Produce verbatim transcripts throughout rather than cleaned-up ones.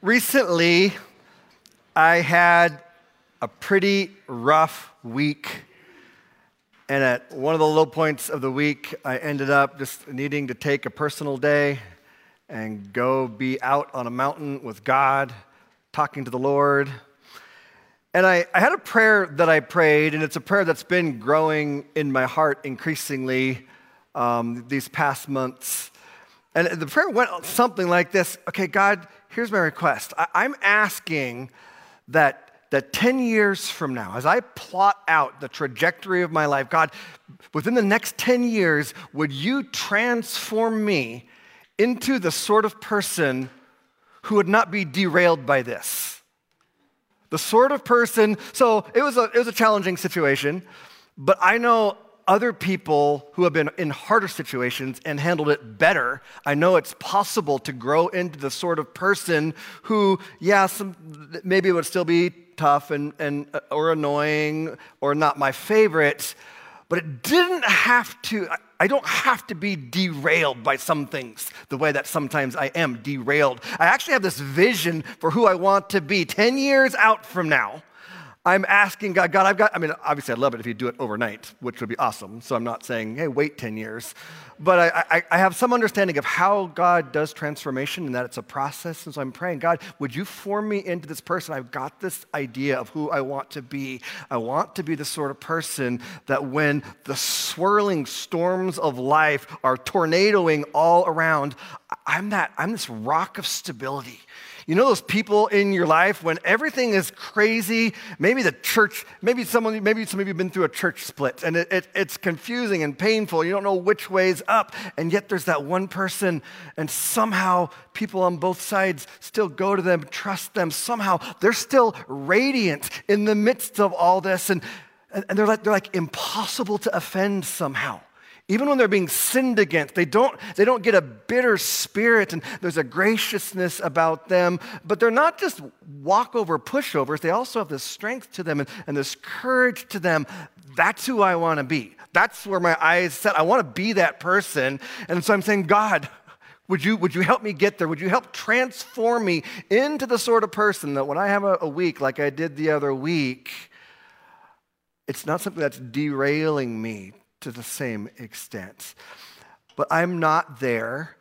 Recently, I had a pretty rough week, and at one of the low points of the week, I ended up just needing to take a personal day and go be out on a mountain with God, talking to the Lord. And I, I had a prayer that I prayed, and it's a prayer that's been growing in my heart increasingly um, these past months. And the prayer went something like this. Okay, God, here's my request. I, I'm asking that, that ten years from now, as I plot out the trajectory of my life, God, within the next ten years, would you transform me into the sort of person who would not be derailed by this? The sort of person, so it was a, it was a challenging situation, but I know other people who have been in harder situations and handled it better. I know it's possible to grow into the sort of person who, yeah, some, maybe it would still be tough and, and or annoying or not my favorite, but it didn't have to, I don't have to be derailed by some things the way that sometimes I am derailed. I actually have this vision for who I want to be ten years out from now. I'm asking God, God, I've got, I mean, obviously I'd love it if you do it overnight, which would be awesome. So I'm not saying, hey, wait ten years. But I, I, I have some understanding of how God does transformation and that it's a process. And so I'm praying, God, would you form me into this person? I've got this idea of who I want to be. I want to be the sort of person that when the swirling storms of life are tornadoing all around, I'm that, I'm this rock of stability. You know those people in your life when everything is crazy, maybe the church, maybe someone, maybe some of you have been through a church split and it, it, it's confusing and painful. You don't know which way's up, and yet there's that one person, and somehow people on both sides still go to them, trust them. Somehow they're still radiant in the midst of all this, and, and they're like, they're like impossible to offend somehow. Even when they're being sinned against, they don't, they don't get a bitter spirit, and there's a graciousness about them. But they're not just walkover pushovers. They also have this strength to them and, and this courage to them. That's who I want to be. That's where my eyes set. I want to be that person. And so I'm saying, God, would you, would you help me get there? Would you help transform me into the sort of person that when I have a, a week like I did the other week, it's not something that's derailing me to the same extent. But I'm not there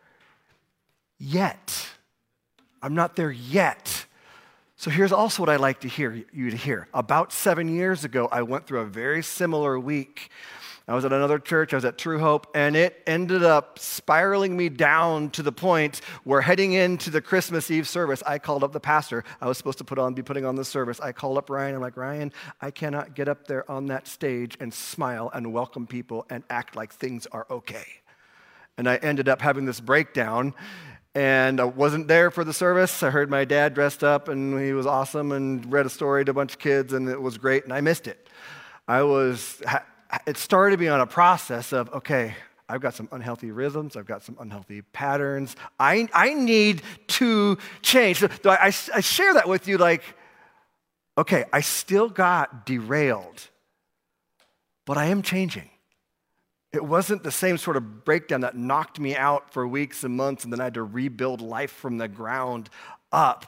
yet. I'm not there yet. So here's also what I'd like to hear you to hear. About seven years ago, I went through a very similar week. I was at another church, I was at True Hope, and it ended up spiraling me down to the point where heading into the Christmas Eve service, I called up the pastor. I was supposed to put on, be putting on the service. I called up Ryan. I'm like, Ryan, I cannot get up there on that stage and smile and welcome people and act like things are okay. And I ended up having this breakdown, and I wasn't there for the service. I heard my dad dressed up, and he was awesome, and read a story to a bunch of kids, and it was great, and I missed it. I was... It started me on a process of, okay, I've got some unhealthy rhythms. I've got some unhealthy patterns. I, I need to change. So I, I share that with you like, okay, I still got derailed, but I am changing. It wasn't the same sort of breakdown that knocked me out for weeks and months, and then I had to rebuild life from the ground up.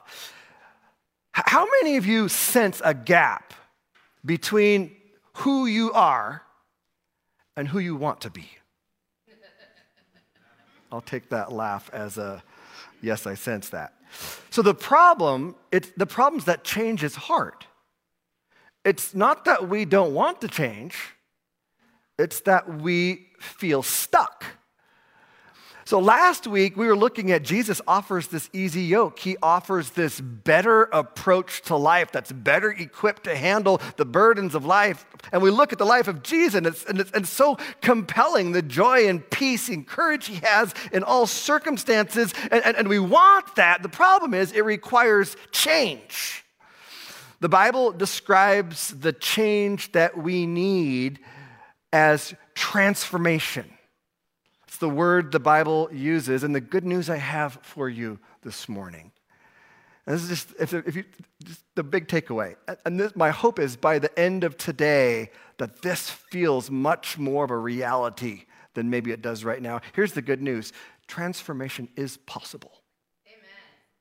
How many of you sense a gap between who you are and who you want to be? I'll take that laugh as a, yes, I sense that. So the problem, it's, the problem is that change is hard. It's not that we don't want to change, it's that we feel stuck. So last week, we were looking at Jesus offers this easy yoke. He offers this better approach to life that's better equipped to handle the burdens of life. And we look at the life of Jesus, and it's, and it's, and it's so compelling, the joy and peace and courage he has in all circumstances. And, and, and we want that. The problem is it requires change. The Bible describes the change that we need as transformation. It's the word the Bible uses, and the good news I have for you this morning. And this is just, if, if you, just the big takeaway. And this, my hope is by the end of today that this feels much more of a reality than maybe it does right now. Here's the good news. Transformation is possible. Amen.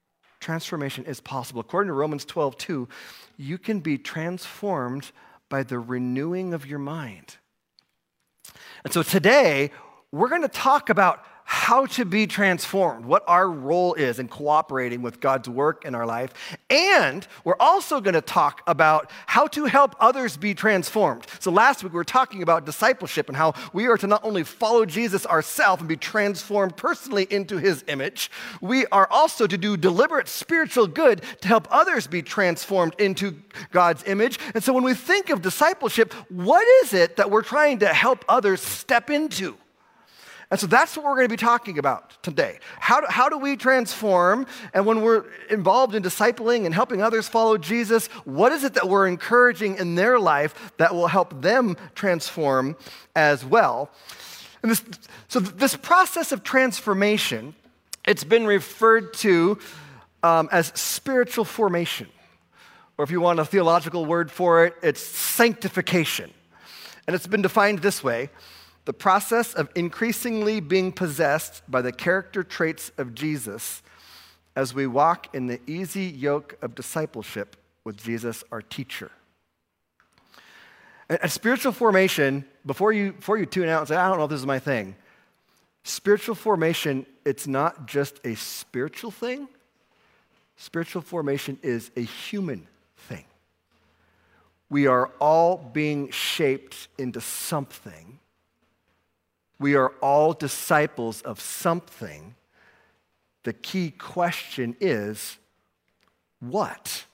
transformation is possible. According to Romans twelve two, you can be transformed by the renewing of your mind. And so today, we're going to talk about how to be transformed, what our role is in cooperating with God's work in our life. And we're also going to talk about how to help others be transformed. So last week we were talking about discipleship and how we are to not only follow Jesus ourselves and be transformed personally into his image, we are also to do deliberate spiritual good to help others be transformed into God's image. And so when we think of discipleship, what is it that we're trying to help others step into? And so that's what we're going to be talking about today. How do, how do we transform? And when we're involved in discipling and helping others follow Jesus, what is it that we're encouraging in their life that will help them transform as well? And this, so this process of transformation, it's been referred to um, as spiritual formation. Or if you want a theological word for it, it's sanctification. And it's been defined this way: the process of increasingly being possessed by the character traits of Jesus as we walk in the easy yoke of discipleship with Jesus, our teacher. And, and spiritual formation, before you, before you tune out and say, I don't know if this is my thing, spiritual formation, it's not just a spiritual thing. Spiritual formation is a human thing. We are all being shaped into something. We are all disciples of something. The key question is, what?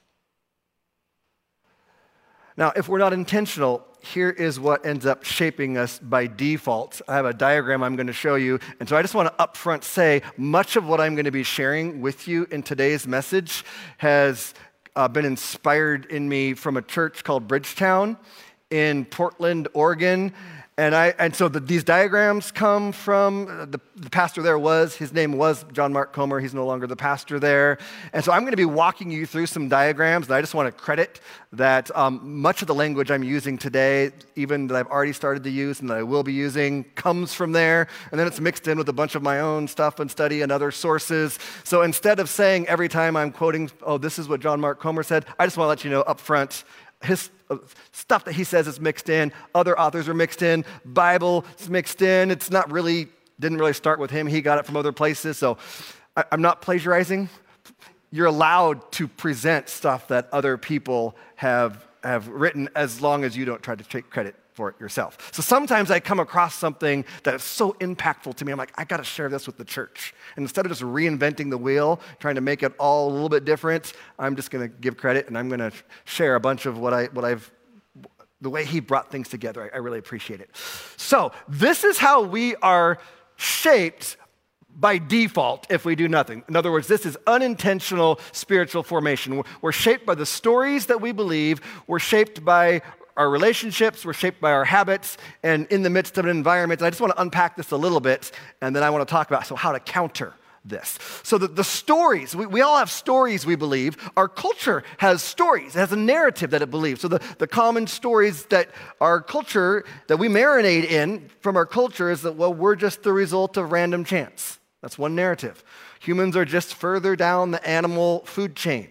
Now, if we're not intentional, here is what ends up shaping us by default. I have a diagram I'm going to show you, and so I just want to upfront say, much of what I'm going to be sharing with you in today's message has uh, been inspired in me from a church called Bridgetown in Portland, Oregon. And I and so the, these diagrams come from, uh, the, the pastor there was, his name was John Mark Comer. He's no longer the pastor there. And so I'm going to be walking you through some diagrams, and I just want to credit that um, much of the language I'm using today, even that I've already started to use and that I will be using, comes from there. And then it's mixed in with a bunch of my own stuff and study and other sources. So instead of saying every time I'm quoting, oh, this is what John Mark Comer said, I just want to let you know up front, his uh, stuff that he says is mixed in, other authors are mixed in, Bible is mixed in. It's not really, didn't really start with him. He got it from other places. So I, I'm not plagiarizing. You're allowed to present stuff that other people have, have written as long as you don't try to take credit for it yourself. So sometimes I come across something that is so impactful to me. I'm like, I got to share this with the church. And instead of just reinventing the wheel, trying to make it all a little bit different, I'm just going to give credit and I'm going to share a bunch of what I what I've the way he brought things together. I, I really appreciate it. So this is how we are shaped by default if we do nothing. In other words, this is unintentional spiritual formation. We're, we're shaped by the stories that we believe. We're shaped by our relationships, we're shaped by our habits, and in the midst of an environment, and I just want to unpack this a little bit, and then I want to talk about so how to counter this. So the, the stories, we, we all have stories we believe. Our culture has stories, it has a narrative that it believes. So the, the common stories that our culture, that we marinate in from our culture is that, well, we're just the result of random chance. That's one narrative. Humans are just further down the animal food chain.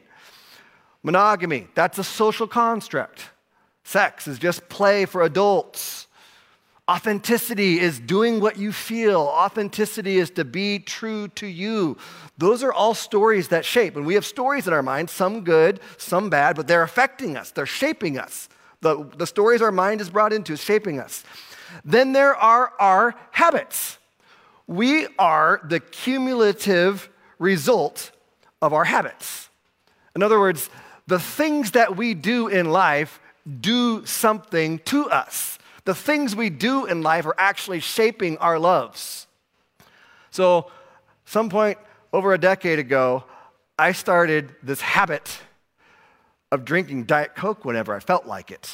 Monogamy, that's a social construct. Sex is just play for adults. Authenticity is doing what you feel. Authenticity is to be true to you. Those are all stories that shape. And we have stories in our minds, some good, some bad, but they're affecting us. They're shaping us. The, the stories our mind is brought into is shaping us. Then there are our habits. We are the cumulative result of our habits. In other words, the things that we do in life do something to us. The things we do in life are actually shaping our loves. So, some point over a decade ago, I started this habit of drinking Diet Coke whenever I felt like it.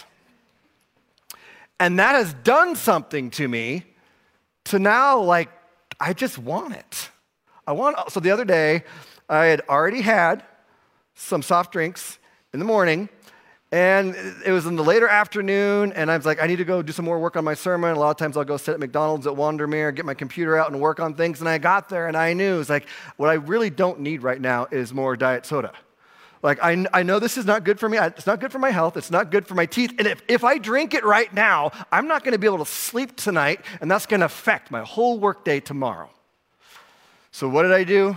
And that has done something to me to now, like, I just want it. I want, so the other day, I had already had some soft drinks in the morning, And it was in the later afternoon, and I was like, I need to go do some more work on my sermon. A lot of times I'll go sit at McDonald's at Wandermere, get my computer out and work on things. And I got there, and I knew, it's like, what I really don't need right now is more diet soda. Like, I, I know this is not good for me. It's not good for my health. It's not good for my teeth. And if, if I drink it right now, I'm not going to be able to sleep tonight, and that's going to affect my whole workday tomorrow. So what did I do?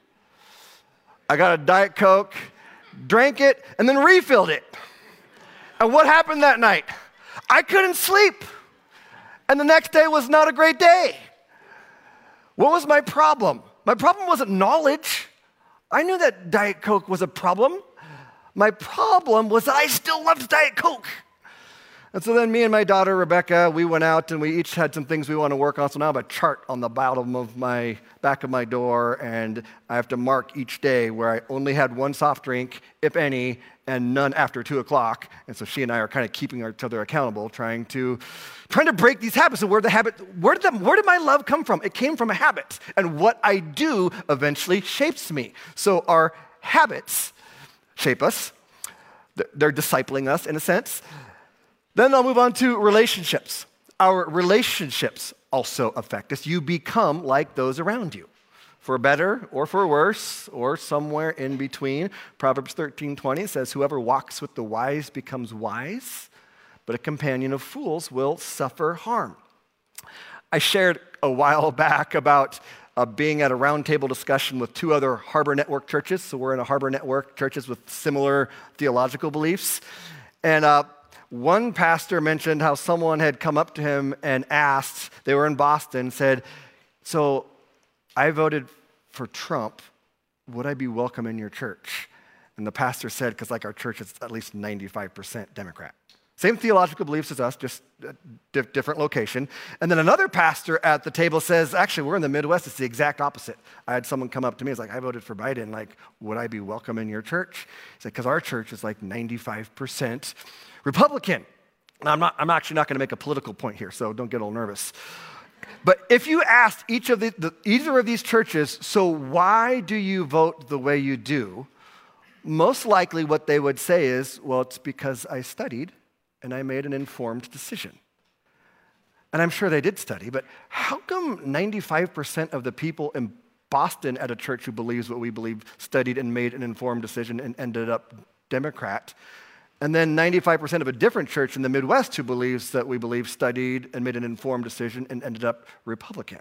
I got a Diet Coke, drank it, and then refilled it. And what happened that night? I couldn't sleep. And the next day was not a great day. What was my problem? My problem wasn't knowledge. I knew that Diet Coke was a problem. My problem was that I still loved Diet Coke. And so then me and my daughter, Rebecca, we went out and we each had some things we want to work on. So now I have a chart on the bottom of my, back of my door, and I have to mark each day where I only had one soft drink, if any, and none after two o'clock. And so she and I are kind of keeping each other accountable, trying to, trying to break these habits. So where the habit, where did, the, where did my love come from? It came from a habit. And what I do eventually shapes me. So our habits shape us. They're discipling us in a sense. Then I'll move on to relationships. Our relationships also affect us. You become like those around you, for better or for worse, or somewhere in between. Proverbs thirteen twenty says, whoever walks with the wise becomes wise, but a companion of fools will suffer harm. I shared a while back about uh, being at a roundtable discussion with two other Harbor Network churches. So we're in a Harbor Network, churches with similar theological beliefs. And uh, one pastor mentioned how someone had come up to him and asked, they were in Boston, said, so I voted for Trump. Would I be welcome in your church? And the pastor said, because like our church is at least ninety-five percent Democrat. Same theological beliefs as us, just a di- different location. And then another pastor at the table says, actually, we're in the Midwest. It's the exact opposite. I had someone come up to me. It's like, I voted for Biden. Like, would I be welcome in your church? He said, because our church is like ninety-five percent Republican. Now, I'm, not, I'm actually not going to make a political point here, so don't get all nervous. But if you asked each of the, the, either of these churches, so why do you vote the way you do? Most likely what they would say is, well, it's because I studied and I made an informed decision. And I'm sure they did study, but how come ninety-five percent of the people in Boston at a church who believes what we believe studied and made an informed decision and ended up Democrat? And then ninety-five percent of a different church in the Midwest who believes that we believe studied and made an informed decision and ended up Republican.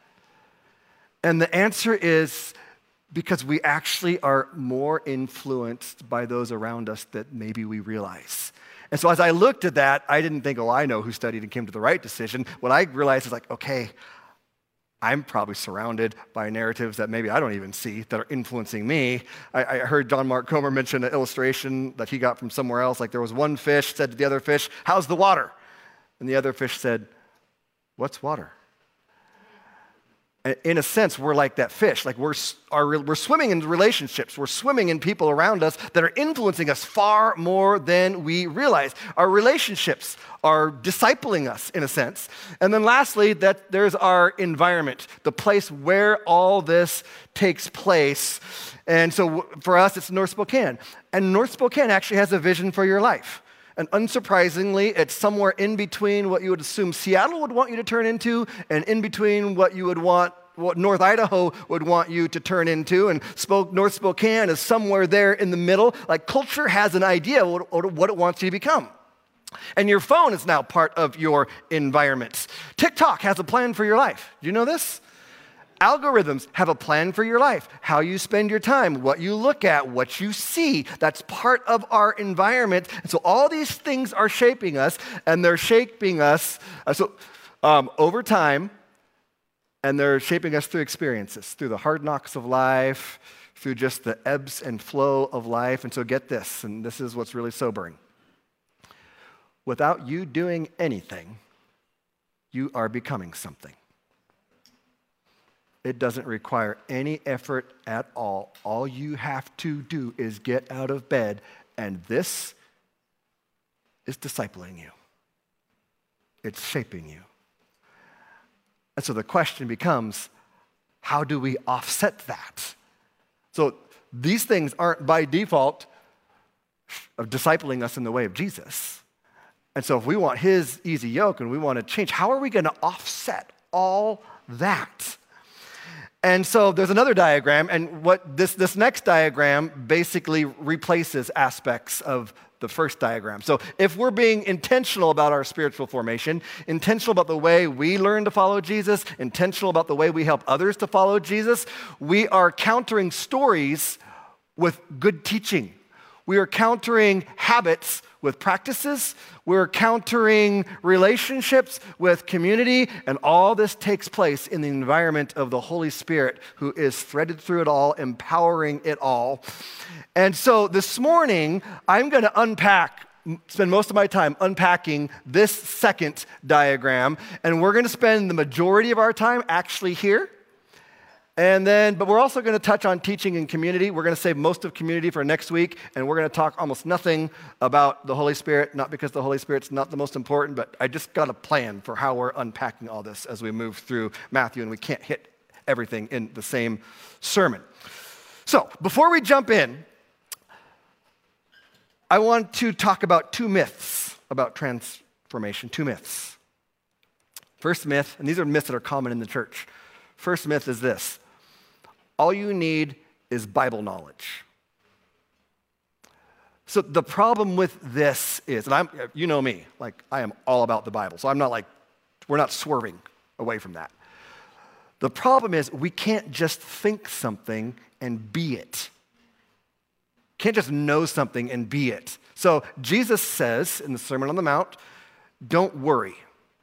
And the answer is because we actually are more influenced by those around us that maybe we realize. And so as I looked at that, I didn't think, oh, I know who studied and came to the right decision. What I realized is like, okay, I'm probably surrounded by narratives that maybe I don't even see that are influencing me. I, I heard John Mark Comer mention an illustration that he got from somewhere else. Like there was one fish said to the other fish, how's the water? And the other fish said, what's water? In a sense, we're like that fish. Like we're, our, we're swimming in relationships. We're swimming in people around us that are influencing us far more than we realize. Our relationships are discipling us in a sense. And then lastly, that there's our environment, the place where all this takes place. And so for us, it's North Spokane. And North Spokane actually has a vision for your life. And unsurprisingly, it's somewhere in between what you would assume Seattle would want you to turn into and in between what you would want, what North Idaho would want you to turn into. And Spoke, North Spokane is somewhere there in the middle. Like culture has an idea of what, what it wants you to become. And your phone is now part of your environment. TikTok has a plan for your life. Do you know this? Algorithms have a plan for your life, how you spend your time, what you look at, what you see. That's part of our environment. And so all these things are shaping us, and they're shaping us uh, so um, over time, and they're shaping us through experiences, through the hard knocks of life, through just the ebbs and flow of life. And so get this, and this is what's really sobering. Without you doing anything, you are becoming something. It doesn't require any effort at all. All you have to do is get out of bed, and this is discipling you. It's shaping you. And so the question becomes, how do we offset that? So these things aren't by default of discipling us in the way of Jesus. And so if we want his easy yoke and we want to change, how are we going to offset all that? And so there's another diagram, and what this, this next diagram basically replaces aspects of the first diagram. So if we're being intentional about our spiritual formation, intentional about the way we learn to follow Jesus, intentional about the way we help others to follow Jesus, we are countering stories with good teaching. We are countering habits with practices. We're countering relationships with community, and all this takes place in the environment of the Holy Spirit, who is threaded through it all, empowering it all. And so this morning, I'm going to unpack, spend most of my time unpacking this second diagram, and we're going to spend the majority of our time actually here. And then, but we're also going to touch on teaching and community. We're going to save most of community for next week, and we're going to talk almost nothing about the Holy Spirit, not because the Holy Spirit's not the most important, but I just got a plan for how we're unpacking all this as we move through Matthew, and we can't hit everything in the same sermon. So, before we jump in, I want to talk about two myths about transformation, two myths. First myth, and these are myths that are common in the church. First myth is this: all you need is Bible knowledge. So the problem with this is, and I'm, you know me, like I am all about the Bible, so I'm not like, we're not swerving away from that. The problem is we can't just think something and be it. Can't just know something and be it. So Jesus says in the Sermon on the Mount, don't worry.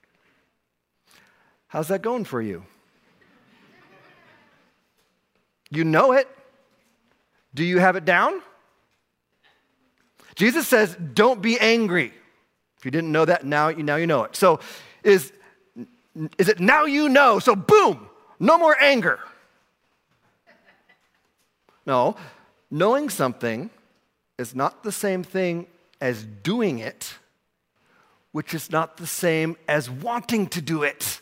How's that going for you? You know it. Do you have it down? Jesus says, don't be angry. If you didn't know that, now you, now you know it. So is, is it now you know? So boom, no more anger. No, knowing something is not the same thing as doing it, which is not the same as wanting to do it.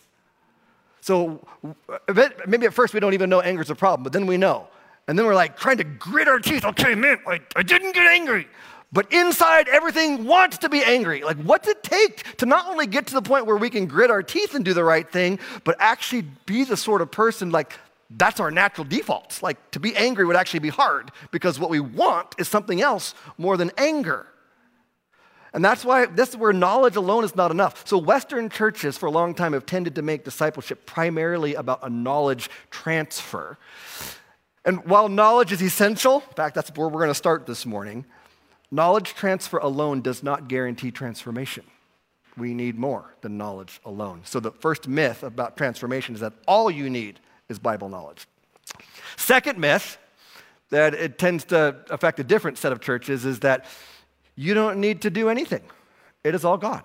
So maybe at first we don't even know anger is a problem, but then we know. And then we're like trying to grit our teeth. Okay, man, I, I didn't get angry. But inside, everything wants to be angry. Like, what's it take to not only get to the point where we can grit our teeth and do the right thing, but actually be the sort of person, like, that's our natural default. Like, to be angry would actually be hard because what we want is something else more than anger. And that's why this is where knowledge alone is not enough. So Western churches for a long time have tended to make discipleship primarily about a knowledge transfer. And while knowledge is essential, in fact, that's where we're going to start this morning, knowledge transfer alone does not guarantee transformation. We need more than knowledge alone. So the first myth about transformation is that all you need is Bible knowledge. Second myth that it tends to affect a different set of churches is that you don't need to do anything. It is all God.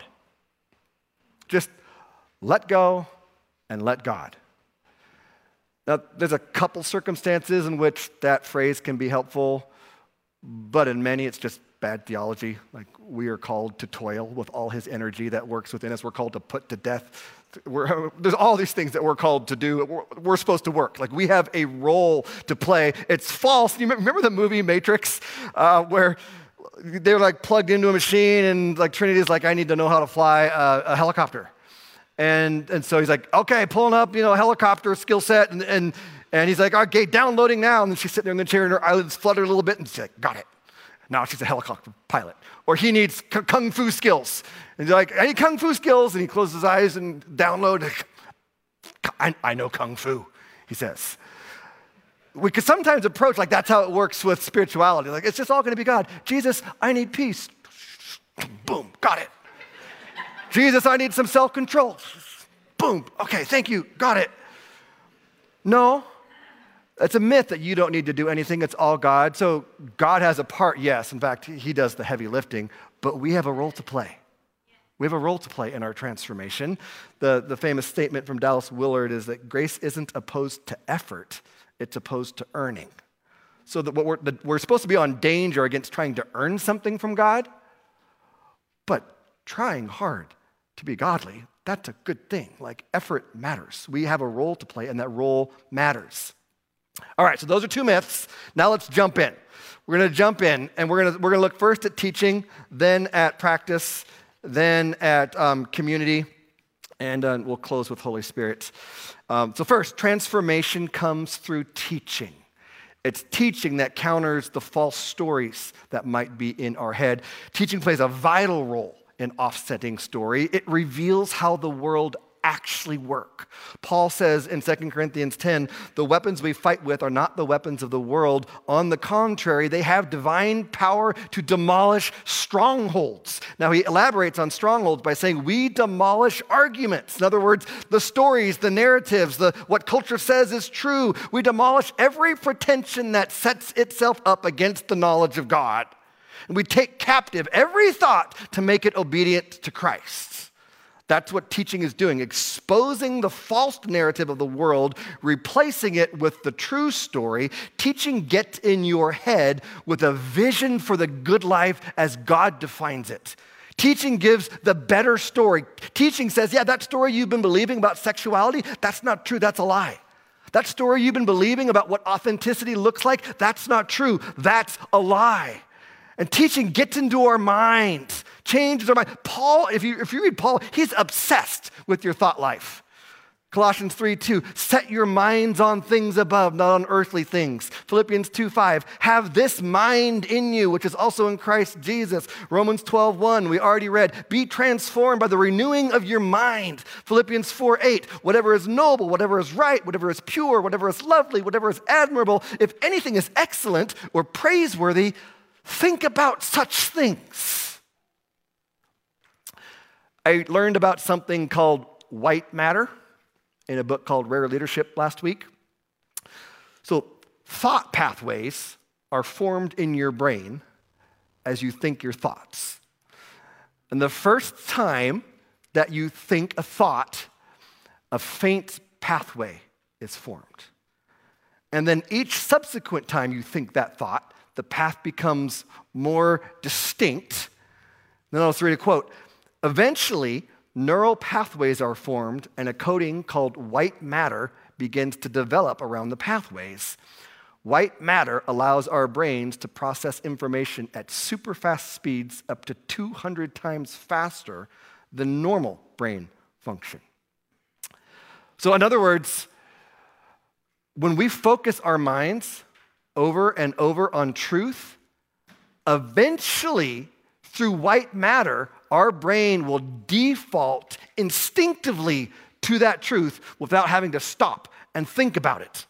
Just let go and let God. Now, there's a couple circumstances in which that phrase can be helpful, but in many it's just bad theology. Like, we are called to toil with all his energy that works within us. We're called to put to death. We're, there's all these things that we're called to do. We're, we're supposed to work. Like, we have a role to play. It's false. You remember the movie Matrix, uh, where they're like plugged into a machine, and like Trinity's like, I need to know how to fly a, a helicopter. And and so he's like, okay, pulling up, you know, helicopter skill set. And, and, and he's like, okay, downloading now. And then she's sitting there in the chair, and her eyelids flutter a little bit, and she's like, got it. Now she's a helicopter pilot. Or he needs kung fu skills. And he's like, I need kung fu skills. And he closes his eyes and download. I, I know kung fu, he says. We could sometimes approach like that's how it works with spirituality. Like, it's just all going to be God. Jesus, I need peace. Boom, got it. Jesus, I need some self-control. Boom, okay, thank you, got it. No, it's a myth that you don't need to do anything. It's all God. So God has a part, yes. In fact, he does the heavy lifting, but we have a role to play. We have a role to play in our transformation. The, the famous statement from Dallas Willard is that grace isn't opposed to effort. It's opposed to earning. So that what we're, that we're supposed to be on danger against trying to earn something from God, but trying hard to be godly, that's a good thing. Like, effort matters. We have a role to play, and that role matters. All right, so those are two myths. Now let's jump in. We're going to jump in, and we're going to we're going to look first at teaching, then at practice, then at um, community, and uh, we'll close with Holy Spirit. Um, so first, transformation comes through teaching. It's teaching that counters the false stories that might be in our head. Teaching plays a vital role in offsetting story. It reveals how the world actually work. Paul says in Second Corinthians ten, the weapons we fight with are not the weapons of the world. On the contrary, they have divine power to demolish strongholds. Now he elaborates on strongholds by saying we demolish arguments. In other words, the stories, the narratives, the what culture says is true. We demolish every pretension that sets itself up against the knowledge of God. And we take captive every thought to make it obedient to Christ. That's what teaching is doing, exposing the false narrative of the world, replacing it with the true story. Teaching gets in your head with a vision for the good life as God defines it. Teaching gives the better story. Teaching says, yeah, that story you've been believing about sexuality, that's not true, that's a lie. That story you've been believing about what authenticity looks like, that's not true, that's a lie. And teaching gets into our minds, changes our mind. Paul, if you, if you read Paul, he's obsessed with your thought life. Colossians three two, set your minds on things above, not on earthly things. Philippians two five, have this mind in you, which is also in Christ Jesus. Romans twelve one, we already read, be transformed by the renewing of your mind. Philippians four eight, whatever is noble, whatever is right, whatever is pure, whatever is lovely, whatever is admirable, if anything is excellent or praiseworthy, think about such things. I learned about something called white matter in a book called Rare Leadership last week. So thought pathways are formed in your brain as you think your thoughts. And the first time that you think a thought, a faint pathway is formed. And then each subsequent time you think that thought, the path becomes more distinct. Then I'll just read a quote. Eventually, neural pathways are formed and a coating called white matter begins to develop around the pathways. White matter allows our brains to process information at super fast speeds up to two hundred times faster than normal brain function. So in other words, when we focus our minds over and over on truth, eventually, through white matter, our brain will default instinctively to that truth without having to stop and think about it.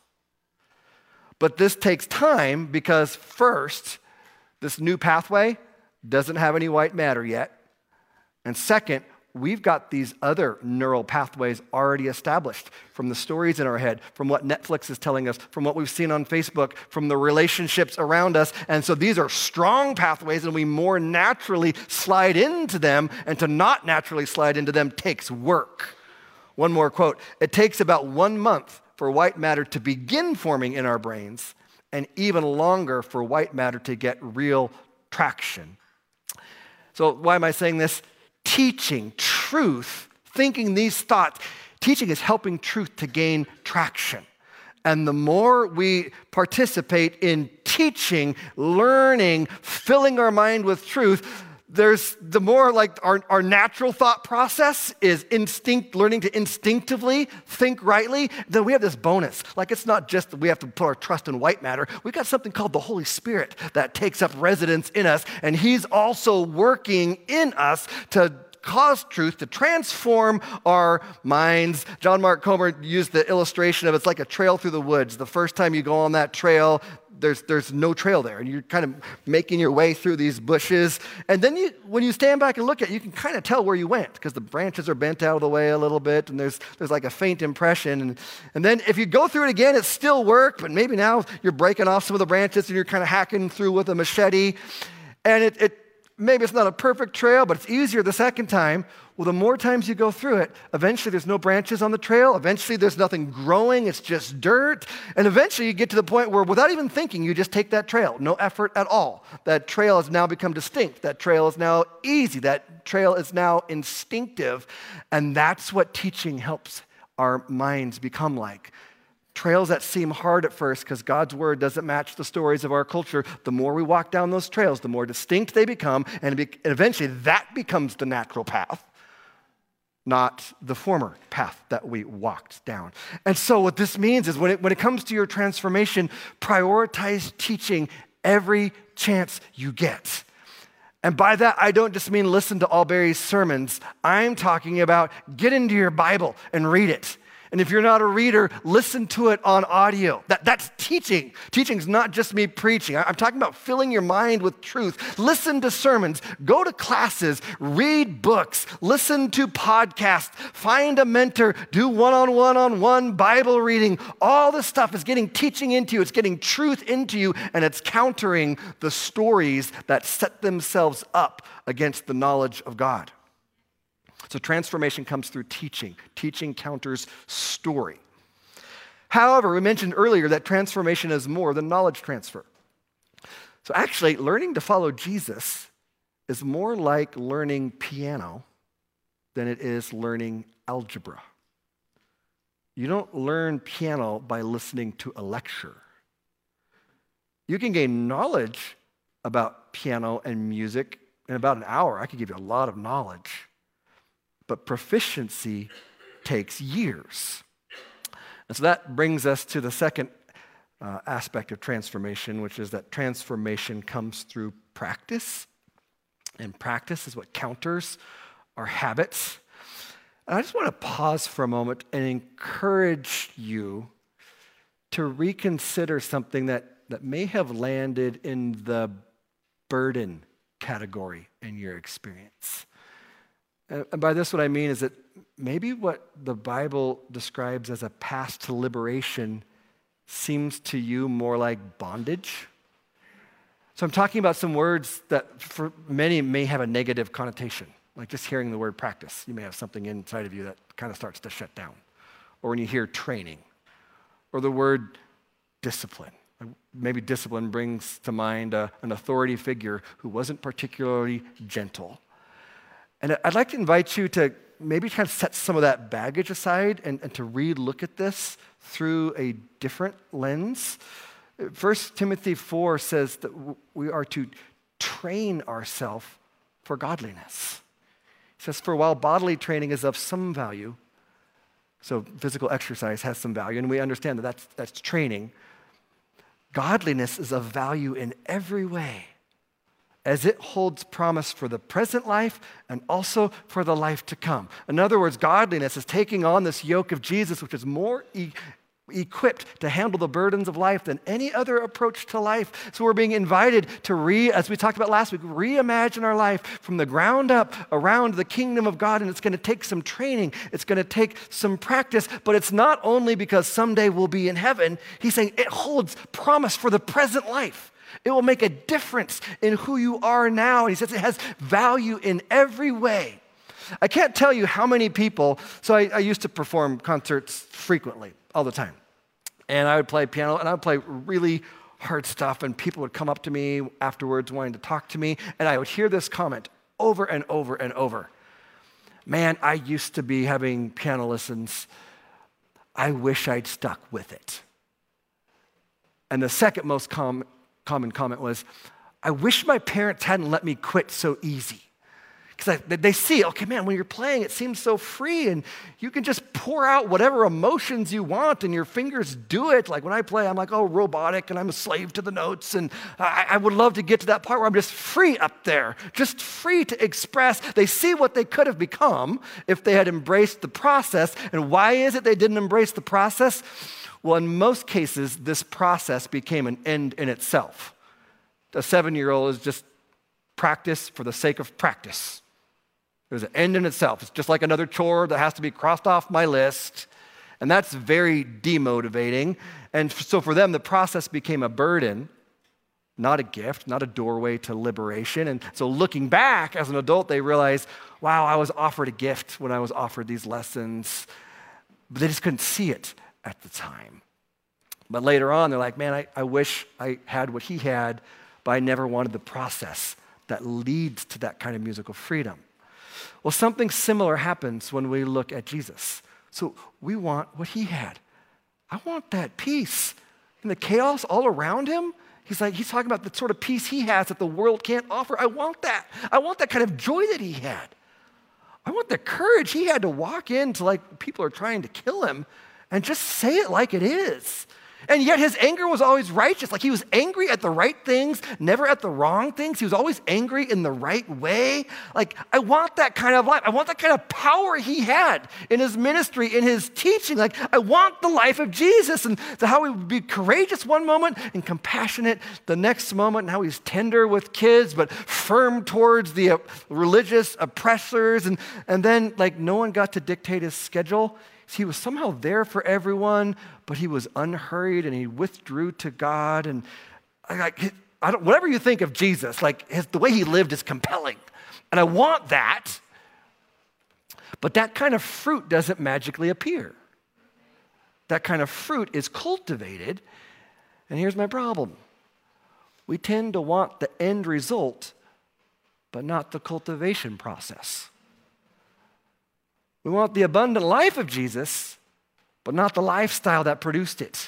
But this takes time because first, this new pathway doesn't have any white matter yet. And second, we've got these other neural pathways already established from the stories in our head, from what Netflix is telling us, from what we've seen on Facebook, from the relationships around us. And so these are strong pathways, and we more naturally slide into them, and to not naturally slide into them takes work. One more quote. It takes about one month for white matter to begin forming in our brains, and even longer for white matter to get real traction. So why am I saying this? Teaching truth, thinking these thoughts, teaching is helping truth to gain traction. And the more we participate in teaching, learning, filling our mind with truth, there's the more like our, our natural thought process is instinct, learning to instinctively think rightly, then we have this bonus. Like it's not just that we have to put our trust in white matter. We've got something called the Holy Spirit that takes up residence in us, and he's also working in us to cause truth to transform our minds. John Mark Comer used the illustration of it's like a trail through the woods. The first time you go on that trail, there's there's no trail there, and you're kind of making your way through these bushes. And then you, when you stand back and look at it, you can kind of tell where you went because the branches are bent out of the way a little bit, and there's there's like a faint impression. And, and then if you go through it again, it still worked, but maybe now you're breaking off some of the branches and you're kind of hacking through with a machete. And it, it maybe it's not a perfect trail, but it's easier the second time. Well, the more times you go through it, eventually there's no branches on the trail. Eventually there's nothing growing. It's just dirt. And eventually you get to the point where without even thinking, you just take that trail. No effort at all. That trail has now become distinct. That trail is now easy. That trail is now instinctive. And that's what teaching helps our minds become like. trails that seem hard at first because God's word doesn't match the stories of our culture, the more we walk down those trails, the more distinct they become, and eventually that becomes the natural path, not the former path that we walked down. And so what this means is when it, when it comes to your transformation, prioritize teaching every chance you get. And by that, I don't just mean listen to Allberry's sermons. I'm talking about get into your Bible and read it. And if you're not a reader, listen to it on audio. That, that's teaching. Teaching's not just me preaching. I'm talking about filling your mind with truth. Listen to sermons. Go to classes. Read books. Listen to podcasts. Find a mentor. Do one-on-one-on-one Bible reading. All this stuff is getting teaching into you. It's getting truth into you, and it's countering the stories that set themselves up against the knowledge of God. So transformation comes through teaching. Teaching counters story. However, we mentioned earlier that transformation is more than knowledge transfer. So actually, learning to follow Jesus is more like learning piano than it is learning algebra. You don't learn piano by listening to a lecture. You can gain knowledge about piano and music in about an hour. I could give you a lot of knowledge. But proficiency takes years. And so that brings us to the second uh, aspect of transformation, which is that transformation comes through practice. And practice is what counters our habits. And I just want to pause for a moment and encourage you to reconsider something that, that may have landed in the burden category in your experience. And by this, what I mean is that maybe what the Bible describes as a path to liberation seems to you more like bondage. So I'm talking about some words that for many may have a negative connotation, like just hearing the word practice. You may have something inside of you that kind of starts to shut down. Or when you hear training, or the word discipline. Maybe discipline brings to mind a, an authority figure who wasn't particularly gentle. And I'd like to invite you to maybe kind of set some of that baggage aside and, and to re-look at this through a different lens. First Timothy four says that we are to train ourselves for godliness. It says, for while bodily training is of some value, so physical exercise has some value, and we understand that that's, that's training, godliness is of value in every way, as it holds promise for the present life and also for the life to come. In other words, godliness is taking on this yoke of Jesus, which is more e- equipped to handle the burdens of life than any other approach to life. So we're being invited to, re, as we talked about last week, reimagine our life from the ground up around the kingdom of God, and it's going to take some training. It's going to take some practice, but it's not only because someday we'll be in heaven. He's saying it holds promise for the present life. It will make a difference in who you are now. And he says it has value in every way. I can't tell you how many people, so I, I used to perform concerts frequently, all the time. And I would play piano, and I would play really hard stuff, and people would come up to me afterwards wanting to talk to me, and I would hear this comment over and over and over. Man, I used to be having piano lessons. I wish I'd stuck with it. And the second most common common comment was, I wish my parents hadn't let me quit so easy. Because they see, okay, man, when you're playing, it seems so free, and you can just pour out whatever emotions you want, and your fingers do it. Like when I play, I'm like, oh, robotic, and I'm a slave to the notes, and I, I would love to get to that part where I'm just free up there, just free to express. They see what they could have become if they had embraced the process. And why is it they didn't embrace the process? Well, in most cases, this process became an end in itself. A seven-year-old is just practice for the sake of practice. It was an end in itself. It's just like another chore that has to be crossed off my list. And that's very demotivating. And so for them, the process became a burden, not a gift, not a doorway to liberation. And so looking back as an adult, they realized, wow, I was offered a gift when I was offered these lessons. But they just couldn't see it at the time. But later on, they're like, man, I, I wish I had what he had, but I never wanted the process that leads to that kind of musical freedom. Well, something similar happens when we look at Jesus. So we want what he had. I want that peace. In the chaos all around him, he's like, he's talking about the sort of peace he has that the world can't offer. I want that. I want that kind of joy that he had. I want the courage he had to walk into like people are trying to kill him and just say it like it is. And yet his anger was always righteous. Like he was angry at the right things, never at the wrong things. He was always angry in the right way. Like I want that kind of life. I want that kind of power he had in his ministry, in his teaching. Like I want the life of Jesus and how he would be courageous one moment and compassionate the next moment, and how he's tender with kids but firm towards the uh, religious oppressors. And, and then like no one got to dictate his schedule. He was somehow there for everyone, but he was unhurried and he withdrew to God. And I, I don't, whatever you think of Jesus, like his, the way he lived is compelling. And I want that, but that kind of fruit doesn't magically appear. That kind of fruit is cultivated. And here's my problem. We tend to want the end result, but not the cultivation process. We want the abundant life of Jesus, but not the lifestyle that produced it.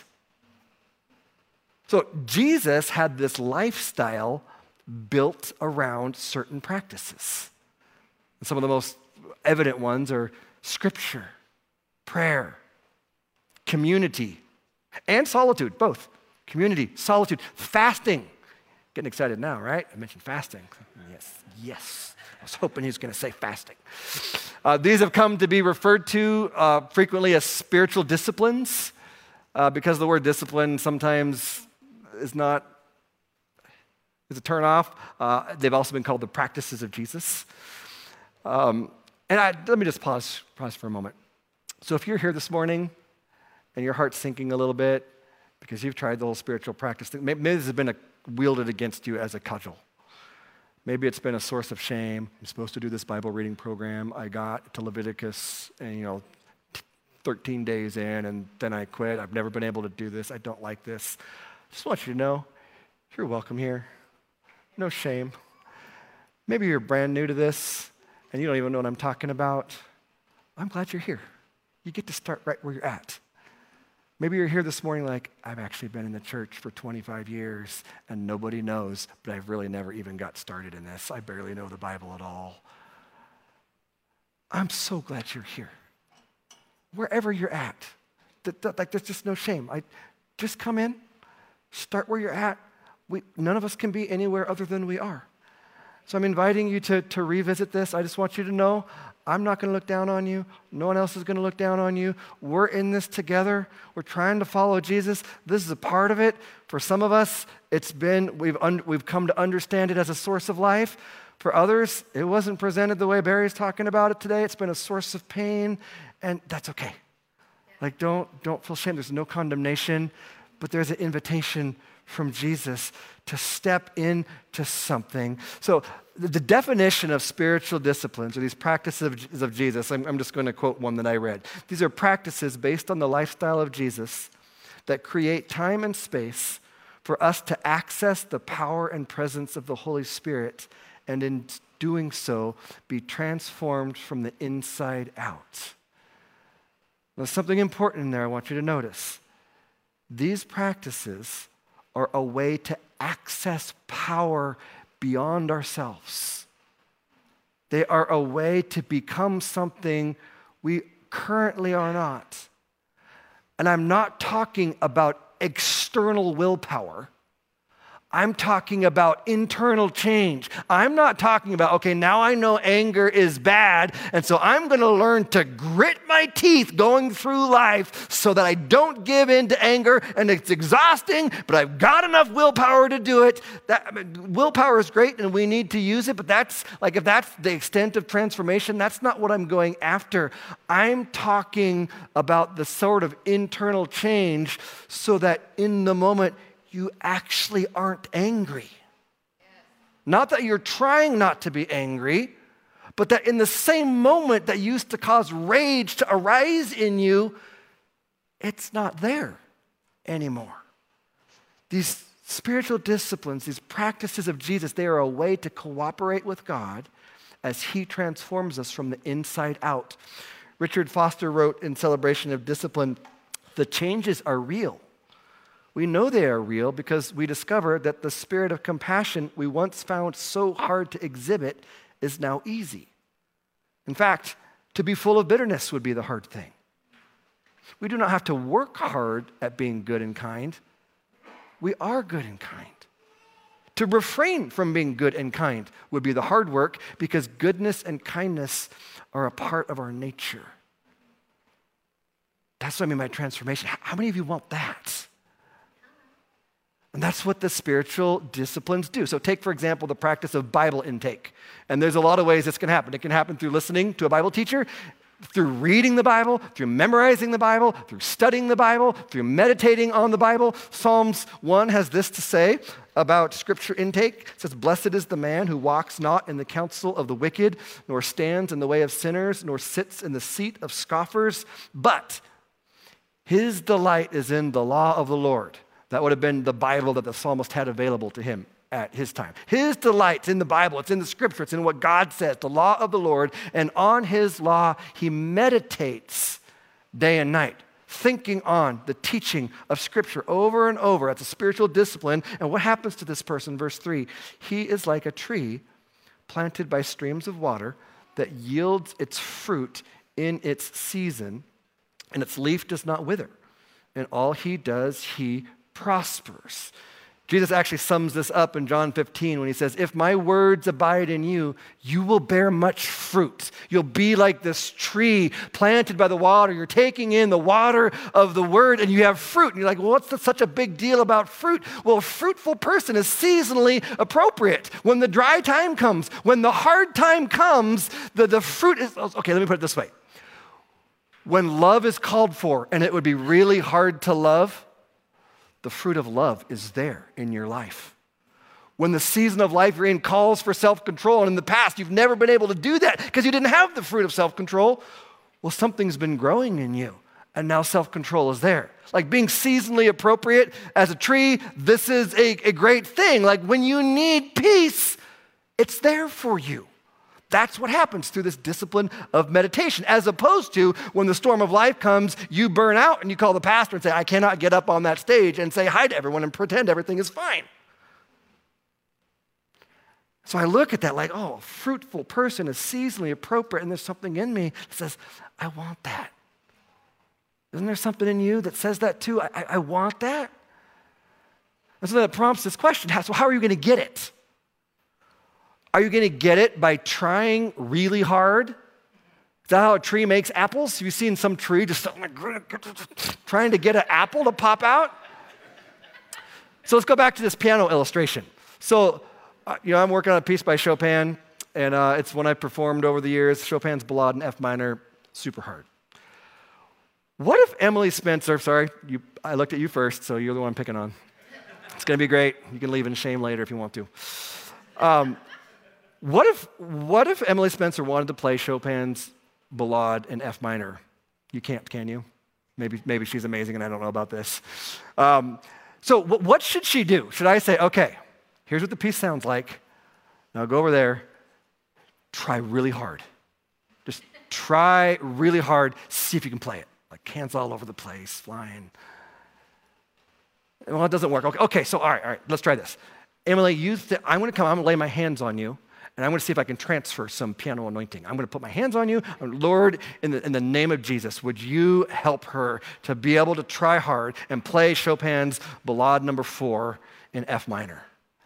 So Jesus had this lifestyle built around certain practices. And some of the most evident ones are scripture, prayer, community, and solitude, both. Community, solitude, fasting. Getting excited now, right? I mentioned fasting. Yes, yes. I was hoping he was going to say fasting. Uh, these have come to be referred to uh, frequently as spiritual disciplines uh, because the word discipline sometimes is not, is a turnoff. Uh, they've also been called the practices of Jesus. Um, and I, let me just pause, pause for a moment. So if you're here this morning and your heart's sinking a little bit because you've tried the whole spiritual practice thing, maybe this has been a, wielded against you as a cudgel. Maybe it's been a source of shame. I'm supposed to do this Bible reading program. I got to Leviticus and, you know, thirteen days in, and then I quit. I've never been able to do this. I don't like this. Just want you to know, you're welcome here. No shame. Maybe you're brand new to this, and you don't even know what I'm talking about. I'm glad you're here. You get to start right where you're at. Maybe you're here this morning like, I've actually been in the church for twenty-five years and nobody knows, but I've really never even got started in this. I barely know the Bible at all. I'm so glad you're here. Wherever you're at, that, that, like there's just no shame. I, just come in, start where you're at. We, none of us can be anywhere other than we are. So I'm inviting you to, to revisit this. I just want you to know I'm not going to look down on you. No one else is going to look down on you. We're in this together. We're trying to follow Jesus. This is a part of it. For some of us, it's been, we've, un, we've come to understand it as a source of life. For others, it wasn't presented the way Barry's talking about it today. It's been a source of pain, and that's okay. Like, don't, don't feel shame. There's no condemnation, but there's an invitation from Jesus to step into something. So the, the definition of spiritual disciplines, or these practices of, of Jesus, I'm, I'm just going to quote one that I read. These are practices based on the lifestyle of Jesus that create time and space for us to access the power and presence of the Holy Spirit, and in doing so, be transformed from the inside out. There's something important in there I want you to notice. These practices are a way to access power beyond ourselves. They are a way to become something we currently are not. And I'm not talking about external willpower. I'm talking about internal change. I'm not talking about, okay, now I know anger is bad, and so I'm going to learn to grit my teeth going through life so that I don't give in to anger, and it's exhausting, but I've got enough willpower to do it. That, I mean, willpower is great, and we need to use it, but that's, like, if that's the extent of transformation, that's not what I'm going after. I'm talking about the sort of internal change so that in the moment, you actually aren't angry. Not that you're trying not to be angry, but that in the same moment that used to cause rage to arise in you, it's not there anymore. These spiritual disciplines, these practices of Jesus, they are a way to cooperate with God as He transforms us from the inside out. Richard Foster wrote in Celebration of Discipline, The changes are real. We know they are real because we discover that the spirit of compassion we once found so hard to exhibit is now easy. In fact, to be full of bitterness would be the hard thing. We do not have to work hard at being good and kind. We are good and kind. To refrain from being good and kind would be the hard work because goodness and kindness are a part of our nature. That's what I mean by transformation. How many of you want that? And that's what the spiritual disciplines do. So take, for example, the practice of Bible intake. And there's a lot of ways this can happen. It can happen through listening to a Bible teacher, through reading the Bible, through memorizing the Bible, through studying the Bible, through meditating on the Bible. Psalms one has this to say about scripture intake. It says, "Blessed is the man who walks not in the counsel of the wicked, nor stands in the way of sinners, nor sits in the seat of scoffers, but his delight is in the law of the Lord." That would have been the Bible that the psalmist had available to him at his time. His delight's in the Bible. It's in the scripture. It's in what God says, the law of the Lord. And on his law, he meditates day and night, thinking on the teaching of scripture over and over. That's a spiritual discipline. And what happens to this person? Verse three, he is like a tree planted by streams of water that yields its fruit in its season, and its leaf does not wither. And all he does, he prospers. Jesus actually sums this up in John fifteen when he says, "If my words abide in you, you will bear much fruit. You'll be like this tree planted by the water. You're taking in the water of the word and you have fruit." And you're like, well, what's the, such a big deal about fruit? Well, a fruitful person is seasonally appropriate. When the dry time comes, when the hard time comes, the, the fruit is, okay, let me put it this way. When love is called for and it would be really hard to love, the fruit of love is there in your life. When the season of life you're in calls for self-control, and in the past you've never been able to do that because you didn't have the fruit of self-control, well, something's been growing in you, and now self-control is there. Like being seasonally appropriate as a tree, this is a, a great thing. Like when you need peace, it's there for you. That's what happens through this discipline of meditation, as opposed to when the storm of life comes, you burn out and you call the pastor and say, "I cannot get up on that stage and say hi to everyone and pretend everything is fine." So I look at that like, oh, a fruitful person is seasonally appropriate, and there's something in me that says, I want that. Isn't there something in you that says that too? I, I, I want that. And so that prompts this question, so how are you going to get it? Are you going to get it by trying really hard? Is that how a tree makes apples? Have you seen some tree just trying to get an apple to pop out? So let's go back to this piano illustration. So, uh, you know, I'm working on a piece by Chopin, and uh, it's one I performed over the years. Chopin's Ballade in F minor, super hard. What if Emily Spencer, sorry, you, I looked at you first, so you're the one I'm picking on. It's going to be great. You can leave in shame later if you want to. Um, What if, what if Emily Spencer wanted to play Chopin's Ballade in F minor? You can't, can you? Maybe, maybe she's amazing and I don't know about this. Um, so w- what should she do? Should I say, okay, here's what the piece sounds like. Now go over there, try really hard. Just try really hard, see if you can play it. Like hands all over the place, flying. Well, it doesn't work. Okay, okay so all right, all right, let's try this. Emily, you th- I'm going to come, I'm going to lay my hands on you. And I'm going to see if I can transfer some piano anointing. I'm going to put my hands on you. Lord, in the, in the name of Jesus, would you help her to be able to try hard and play Chopin's Ballade number four in F minor?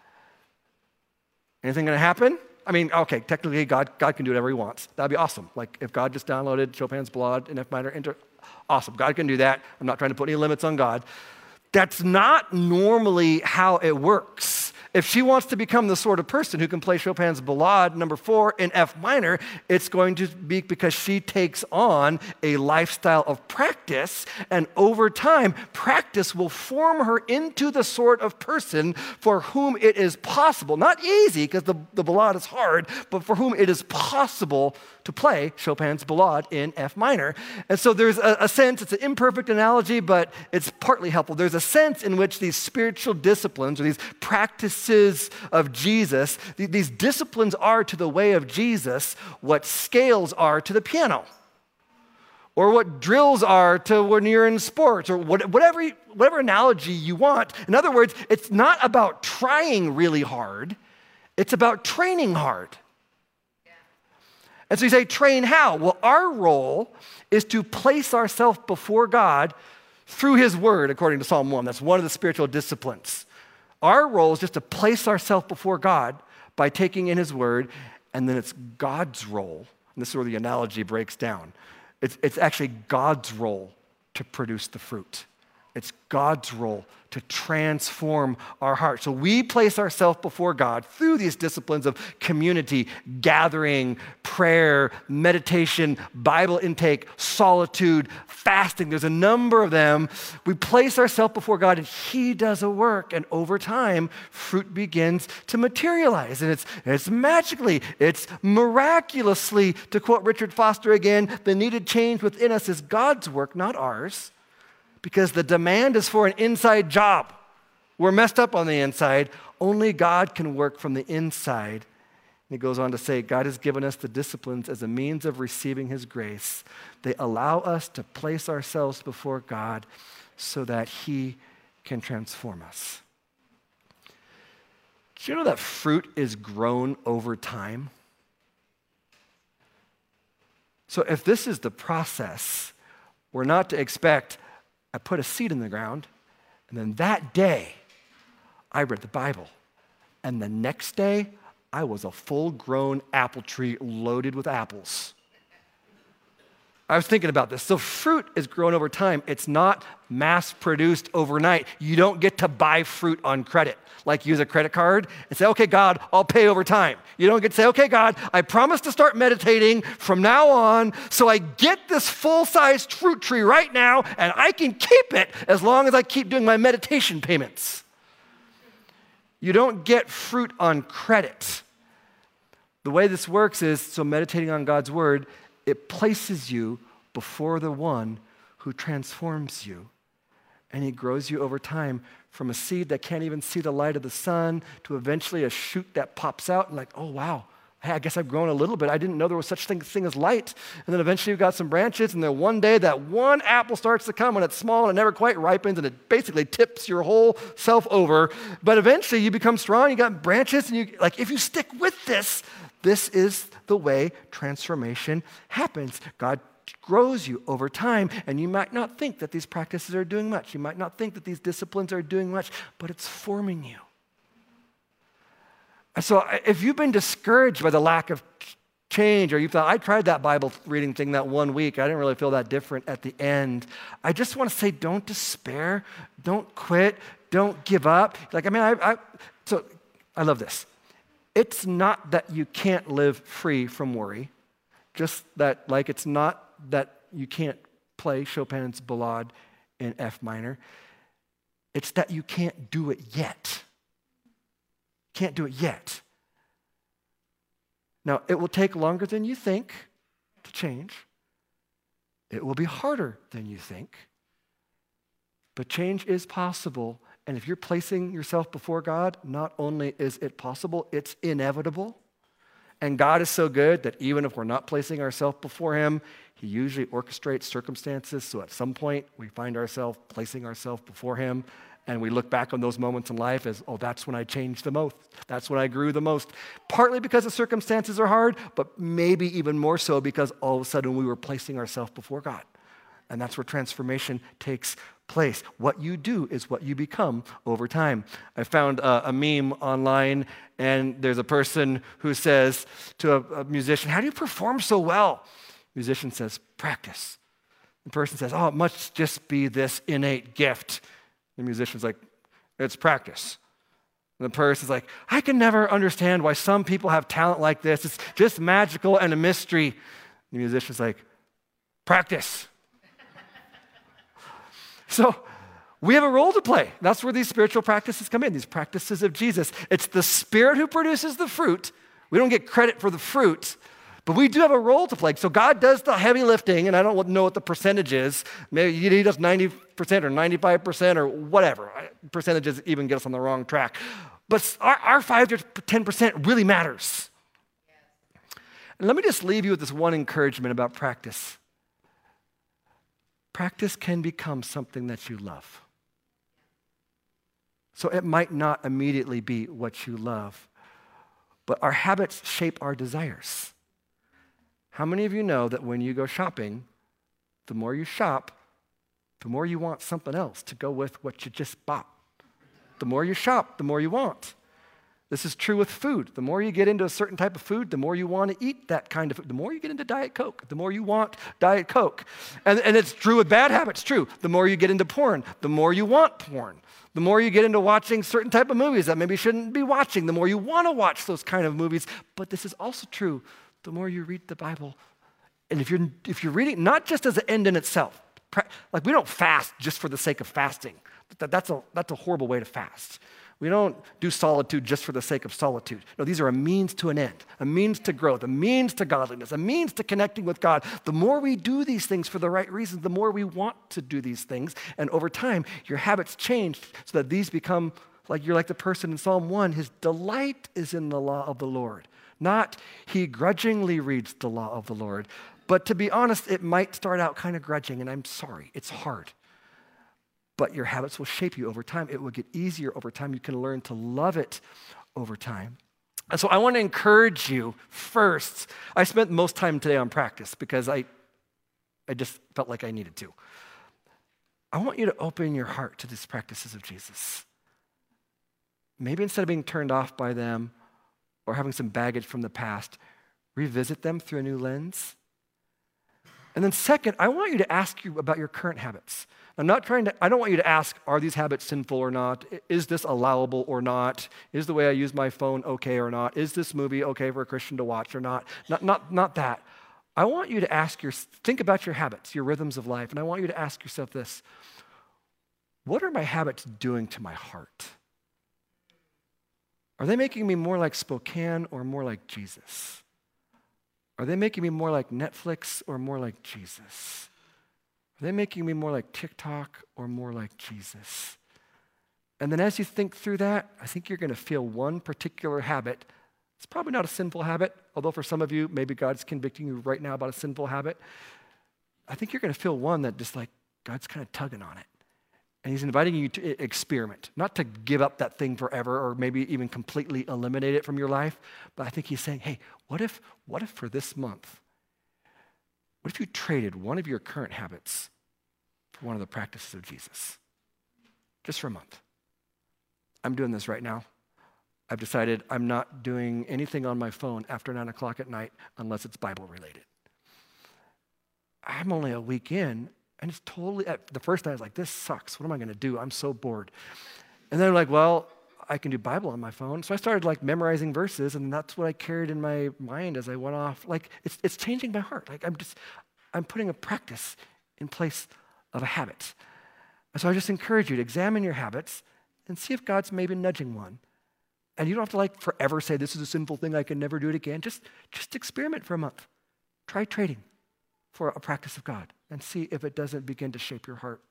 Anything going to happen? I mean, okay, technically God, God can do whatever he wants. That'd be awesome. Like if God just downloaded Chopin's Ballade in F minor, into, awesome. God can do that. I'm not trying to put any limits on God. That's not normally how it works. If she wants to become the sort of person who can play Chopin's Ballade number four in F minor, it's going to be because she takes on a lifestyle of practice, and over time, practice will form her into the sort of person for whom it is possible, not easy because the, the Ballade is hard, but for whom it is possible to play Chopin's Ballade in F minor. And so there's a, a sense, it's an imperfect analogy, but it's partly helpful. There's a sense in which these spiritual disciplines or these practices of Jesus, th- these disciplines are to the way of Jesus what scales are to the piano. or what drills are to when you're in sports, or whatever, whatever analogy you want. In other words, it's not about trying really hard. It's about training hard. Yeah. And so you say, train how? Well, our role is to place ourselves before God through his word, according to Psalm one. That's one of the spiritual disciplines. Our role is just to place ourselves before God by taking in his word, and then it's God's role, and this is where the analogy breaks down. It's, it's actually God's role to produce the fruit. It's God's role to transform our hearts. So we place ourselves before God through these disciplines of community, gathering, prayer, meditation, Bible intake, solitude, fasting. There's a number of them. We place ourselves before God and he does a work. And over time, fruit begins to materialize. And it's, it's magically, it's miraculously, to quote Richard Foster again, the needed change within us is God's work, not ours. Because the demand is for an inside job. We're messed up on the inside. Only God can work from the inside. And he goes on to say, God has given us the disciplines as a means of receiving his grace. They allow us to place ourselves before God so that he can transform us. Do you know that fruit is grown over time? So if this is the process, we're not to expect, I put a seed in the ground, and then that day, I read the Bible. And the next day, I was a full-grown apple tree loaded with apples. I was thinking about this. So fruit is grown over time. It's not mass-produced overnight. You don't get to buy fruit on credit, like use a credit card and say, okay, God, I'll pay over time. You don't get to say, okay, God, I promise to start meditating from now on, so I get this full-sized fruit tree right now, and I can keep it as long as I keep doing my meditation payments. You don't get fruit on credit. The way this works is, so meditating on God's word, it places you before the one who transforms you. And he grows you over time from a seed that can't even see the light of the sun to eventually a shoot that pops out and like, oh, wow, hey, I guess I've grown a little bit. I didn't know there was such thing, thing as light. And then eventually you've got some branches, and then one day that one apple starts to come, and it's small and it never quite ripens, and it basically tips your whole self over. But eventually you become strong, you got branches, and you like, if you stick with this, this is the way transformation happens. God grows you over time, and you might not think that these practices are doing much. You might not think that these disciplines are doing much, but it's forming you. And so if you've been discouraged by the lack of change, or you thought, I tried that Bible reading thing that one week, I didn't really feel that different at the end, I just want to say, don't despair, don't quit, don't give up. Like, I mean, I, I so I love this. It's not that you can't live free from worry, just that, like, it's not that you can't play Chopin's Ballade in F minor. It's that you can't do it yet. Can't do it yet. Now, it will take longer than you think to change. It will be harder than you think. But change is possible. And if you're placing yourself before God, not only is it possible, it's inevitable. And God is so good that even if we're not placing ourselves before him, he usually orchestrates circumstances. So at some point, we find ourselves placing ourselves before him, and we look back on those moments in life as, oh, that's when I changed the most. That's when I grew the most. Partly because the circumstances are hard, but maybe even more so because all of a sudden we were placing ourselves before God. And that's where transformation takes place. What you do is what you become over time. I found a, a meme online, and there's a person who says to a, a musician, how do you perform so well? Musician says, practice. The person says, oh, it must just be this innate gift. The musician's like, it's practice. And the person's like, I can never understand why some people have talent like this. It's just magical and a mystery. The musician's like, practice. So we have a role to play. That's where these spiritual practices come in, these practices of Jesus. It's the Spirit who produces the fruit. We don't get credit for the fruit, but we do have a role to play. So God does the heavy lifting, and I don't know what the percentage is. Maybe he does ninety percent or ninety-five percent or whatever. Percentages even get us on the wrong track. But our, our five to ten percent really matters. And let me just leave you with this one encouragement about practice. practice can become something that you love. So it might not immediately be what you love, but our habits shape our desires. How many of you know that when you go shopping, the more you shop, the more you want something else to go with what you just bought? The more you shop, the more you want. This is true with food. The more you get into a certain type of food, the more you want to eat that kind of food. The more you get into Diet Coke, the more you want Diet Coke. And, and it's true with bad habits, true. The more you get into porn, the more you want porn. The more you get into watching certain type of movies that maybe you shouldn't be watching, the more you want to watch those kind of movies. But this is also true the more you read the Bible. And if you're, if you're reading, not just as an end in itself, like we don't fast just for the sake of fasting. That, that's, a, that's a horrible way to fast. We don't do solitude just for the sake of solitude. No, these are a means to an end, a means to growth, a means to godliness, a means to connecting with God. The more we do these things for the right reasons, the more we want to do these things. And over time, your habits change so that these become like you're like the person in Psalm one. His delight is in the law of the Lord. Not he grudgingly reads the law of the Lord. But to be honest, it might start out kind of grudging, and I'm sorry, it's hard. But your habits will shape you over time. It will get easier over time. You can learn to love it over time. And so I want to encourage you first. I spent most time today on practice because I, I just felt like I needed to. I want you to open your heart to these practices of Jesus. Maybe instead of being turned off by them or having some baggage from the past, revisit them through a new lens. And then second, I want you to ask you about your current habits. I'm not trying to, I don't want you to ask, are these habits sinful or not? Is this allowable or not? Is the way I use my phone okay or not? Is this movie okay for a Christian to watch or not? Not, not, not that. I want you to ask your, think about your habits, your rhythms of life, and I want you to ask yourself this: what are my habits doing to my heart? Are they making me more like Spokane or more like Jesus? Are they making me more like Netflix or more like Jesus? Are they making me more like TikTok or more like Jesus? And then as you think through that, I think you're going to feel one particular habit. It's probably not a sinful habit, although for some of you, maybe God's convicting you right now about a sinful habit. I think you're going to feel one that just like God's kind of tugging on it. And he's inviting you to experiment, not to give up that thing forever or maybe even completely eliminate it from your life. But I think he's saying, hey, what if, what if for this month, what if you traded one of your current habits for one of the practices of Jesus? Just for a month. I'm doing this right now. I've decided I'm not doing anything on my phone after nine o'clock at night unless it's Bible related. I'm only a week in, and it's totally, at the first night I was like, this sucks. What am I going to do? I'm so bored. And then I'm like, well, I can do Bible on my phone. So I started like memorizing verses, and that's what I carried in my mind as I went off. Like it's it's changing my heart. Like I'm just, I'm putting a practice in place of a habit. And so I just encourage you to examine your habits and see if God's maybe nudging one. And you don't have to like forever say, this is a sinful thing, I can never do it again. Just, just experiment for a month. Try trading for a practice of God and see if it doesn't begin to shape your heart.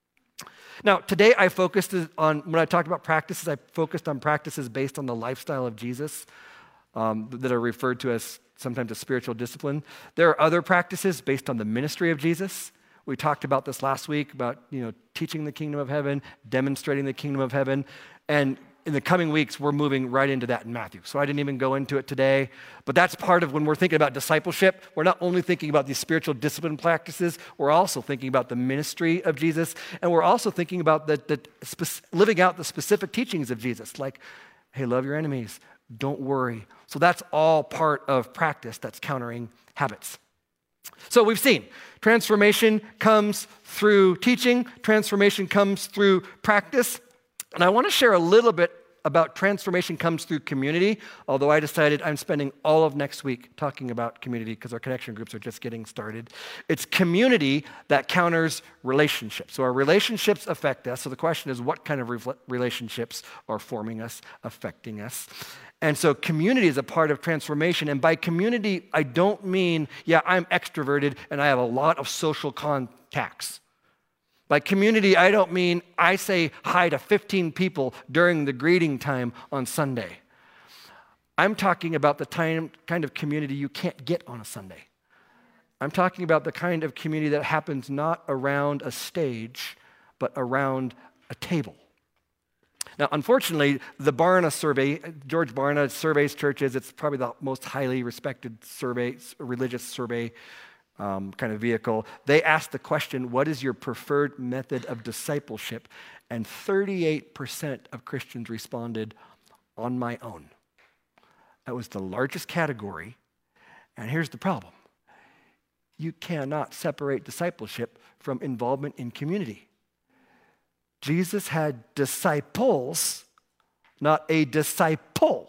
Now, today I focused on, when I talked about practices, I focused on practices based on the lifestyle of Jesus um, that are referred to as sometimes a spiritual discipline. There are other practices based on the ministry of Jesus. We talked about this last week about, you know, teaching the kingdom of heaven, demonstrating the kingdom of heaven, and in the coming weeks, we're moving right into that in Matthew. So I didn't even go into it today, but that's part of when we're thinking about discipleship. We're not only thinking about these spiritual discipline practices, we're also thinking about the ministry of Jesus, and we're also thinking about the, the spe- living out the specific teachings of Jesus, like, hey, love your enemies, don't worry. So that's all part of practice that's countering habits. So we've seen transformation comes through teaching, transformation comes through practice. And I want to share a little bit about transformation comes through community, although I decided I'm spending all of next week talking about community because our connection groups are just getting started. It's community that counters relationships. So our relationships affect us. So the question is, what kind of re- relationships are forming us, affecting us? And so community is a part of transformation. And by community, I don't mean, yeah, I'm extroverted and I have a lot of social contacts. By community, I don't mean I say hi to fifteen people during the greeting time on Sunday. I'm talking about the time, kind of community you can't get on a Sunday. I'm talking about the kind of community that happens not around a stage, but around a table. Now, unfortunately, the Barna survey, George Barna surveys churches. It's probably the most highly respected survey, religious survey um, kind of vehicle. They asked the question, what is your preferred method of discipleship? And thirty-eight percent of Christians responded, on my own. That was the largest category. And here's the problem. You cannot separate discipleship from involvement in community. Jesus had disciples, not a disciple.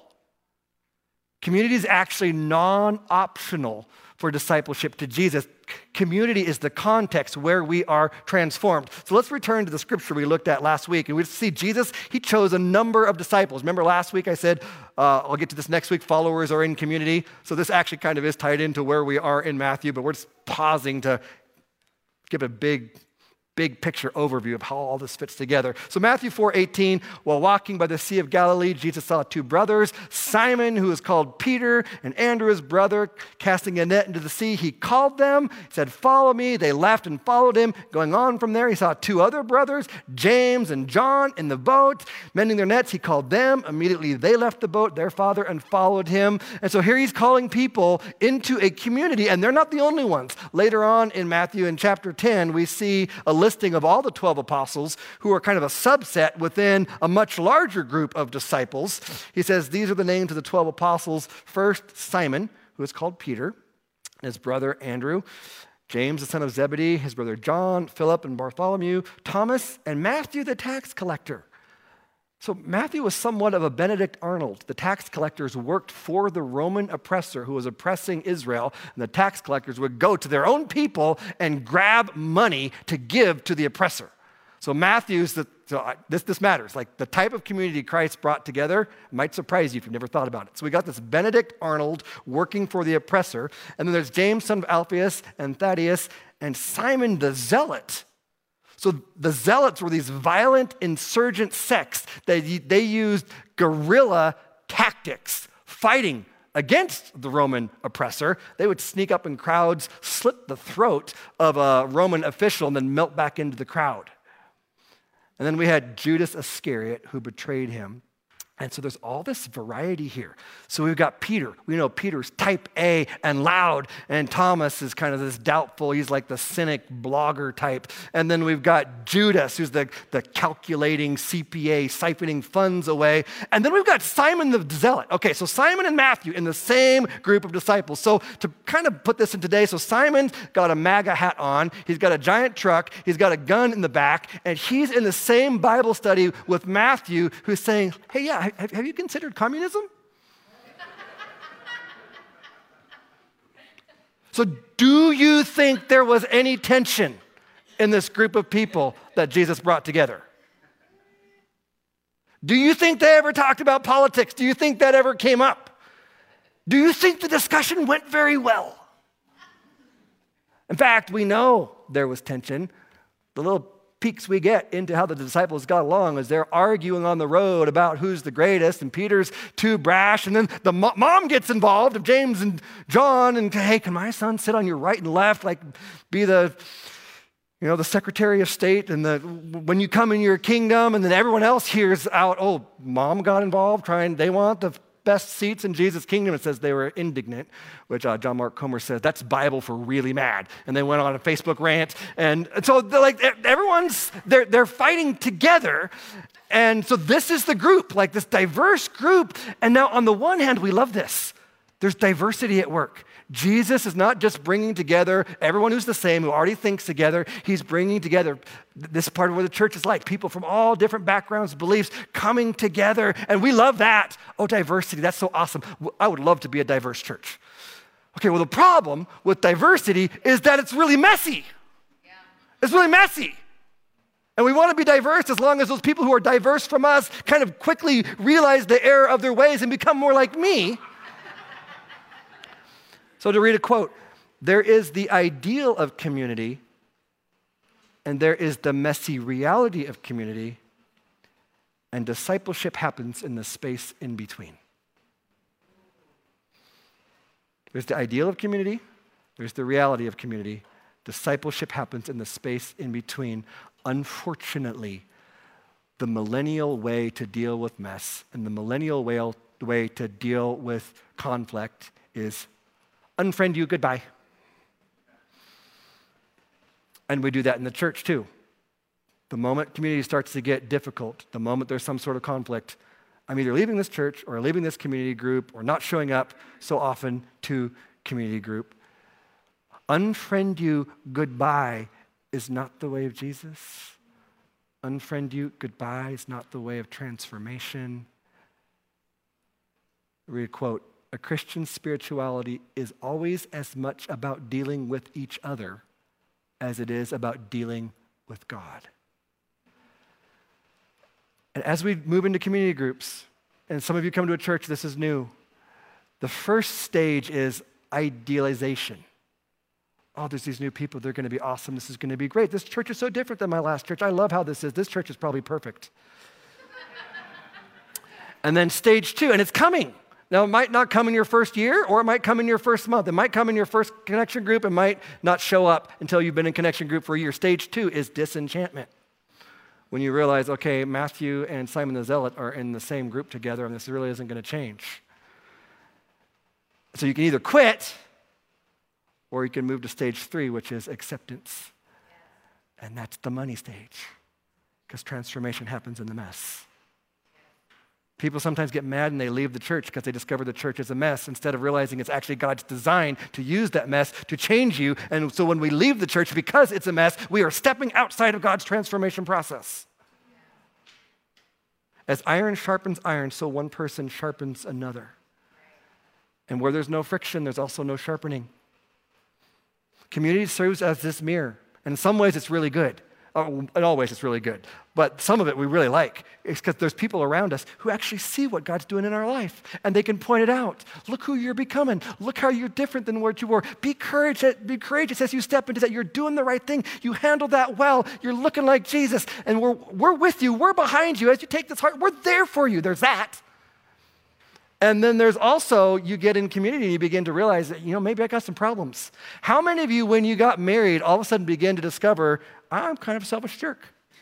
Community is actually non-optional for discipleship to Jesus. Community is the context where we are transformed. So let's return to the scripture we looked at last week, and we see Jesus, he chose a number of disciples. Remember last week I said, uh, I'll get to this next week, followers are in community. So this actually kind of is tied into where we are in Matthew, but we're just pausing to give a big big picture overview of how all this fits together. So Matthew four eighteen, while walking by the Sea of Galilee, Jesus saw two brothers, Simon, who is called Peter, and Andrew, his brother, casting a net into the sea. He called them, said, follow me. They left and followed him. Going on from there, he saw two other brothers, James and John, in the boat, mending their nets. He called them. Immediately they left the boat, their father, and followed him. And so here he's calling people into a community, and they're not the only ones. Later on in Matthew, in chapter ten, we see a listing of all the twelve apostles who are kind of a subset within a much larger group of disciples. He says, these are the names of the twelve apostles. First, Simon, who is called Peter, his brother Andrew, James, the son of Zebedee, his brother John, Philip and Bartholomew, Thomas, and Matthew, the tax collector. So Matthew was somewhat of a Benedict Arnold. The tax collectors worked for the Roman oppressor who was oppressing Israel, and the tax collectors would go to their own people and grab money to give to the oppressor. So Matthew's, the, so I, this, this matters. Like the type of community Christ brought together might surprise you if you've never thought about it. So we got this Benedict Arnold working for the oppressor, and then there's James, son of Alphaeus, and Thaddeus, and Simon the Zealot. So the Zealots were these violent insurgent sects that they used guerrilla tactics, fighting against the Roman oppressor. They would sneak up in crowds, slit the throat of a Roman official, and then melt back into the crowd. And then we had Judas Iscariot, who betrayed him. And so there's all this variety here. So we've got Peter. We know Peter's type A and loud, and Thomas is kind of this doubtful. He's like the cynic blogger type. And then we've got Judas, who's the, the calculating C P A, siphoning funds away. And then we've got Simon the Zealot. Okay, so Simon and Matthew in the same group of disciples. So to kind of put this in today, so Simon's got a MAGA hat on. He's got a giant truck. He's got a gun in the back. And he's in the same Bible study with Matthew, who's saying, hey, yeah, Have, have you considered communism? So do you think there was any tension in this group of people that Jesus brought together? Do you think they ever talked about politics? Do you think that ever came up? Do you think the discussion went very well? In fact, we know there was tension. The little peeks we get into how the disciples got along as they're arguing on the road about who's the greatest, and Peter's too brash, and then the mo- mom gets involved of James and John, and hey, can my son sit on your right and left, like be the, you know, the Secretary of State, and the when you come in your kingdom, and then everyone else hears out, oh, mom got involved, trying, they want the best seats in Jesus' kingdom. It says they were indignant, which uh, John Mark Comer says, that's Bible for really mad. And they went on a Facebook rant. And, and so like everyone's, they're, they're fighting together. And so this is the group, like this diverse group. And now on the one hand, we love this. There's diversity at work. Jesus is not just bringing together everyone who's the same, who already thinks together. He's bringing together, this part of what the church is like, people from all different backgrounds, beliefs, coming together. And we love that. Oh, diversity, that's so awesome. I would love to be a diverse church. Okay, well, the problem with diversity is that it's really messy. Yeah. It's really messy. And we want to be diverse as long as those people who are diverse from us kind of quickly realize the error of their ways and become more like me. So to read a quote, there is the ideal of community, and there is the messy reality of community, and discipleship happens in the space in between. There's the ideal of community, There's the reality of community. Discipleship happens in the space in between. Unfortunately, the millennial way to deal with mess and the millennial way, way to deal with conflict is unfriend you, goodbye. And we do that in the church too. The moment community starts to get difficult, the moment there's some sort of conflict, I'm either leaving this church or leaving this community group or not showing up so often to community group. Unfriend you, goodbye is not the way of Jesus. Unfriend you, goodbye is not the way of transformation. Read a quote, a Christian spirituality is always as much about dealing with each other as it is about dealing with God. And as we move into community groups, and some of you come to a church, this is new, the first stage is idealization. Oh, there's these new people. They're going to be awesome. This is going to be great. This church is so different than my last church. I love how this is. This church is probably perfect. And then stage two, and it's coming. Now, it might not come in your first year, or it might come in your first month. It might come in your first connection group. It might not show up until you've been in connection group for a year. Stage two is disenchantment. When you realize, okay, Matthew and Simon the Zealot are in the same group together, and this really isn't going to change. So you can either quit, or you can move to stage three, which is acceptance. And that's the money stage, because transformation happens in the mess. People sometimes get mad and they leave the church because they discover the church is a mess instead of realizing it's actually God's design to use that mess to change you. And so when we leave the church because it's a mess, we are stepping outside of God's transformation process. As iron sharpens iron, so one person sharpens another. And where there's no friction, there's also no sharpening. Community serves as this mirror. And in some ways, it's really good. Oh, in all ways, it's really good. But some of it we really like. It's because there's people around us who actually see what God's doing in our life. And they can point it out. Look who you're becoming. Look how you're different than what you were. Be courageous, be courageous as you step into that. You're doing the right thing. You handle that well. You're looking like Jesus. And we're, we're with you. We're behind you. As you take this heart, we're there for you. There's that. And then there's also, you get in community and you begin to realize that, you know, maybe I got some problems. How many of you, when you got married, all of a sudden begin to discover, I'm kind of a selfish jerk?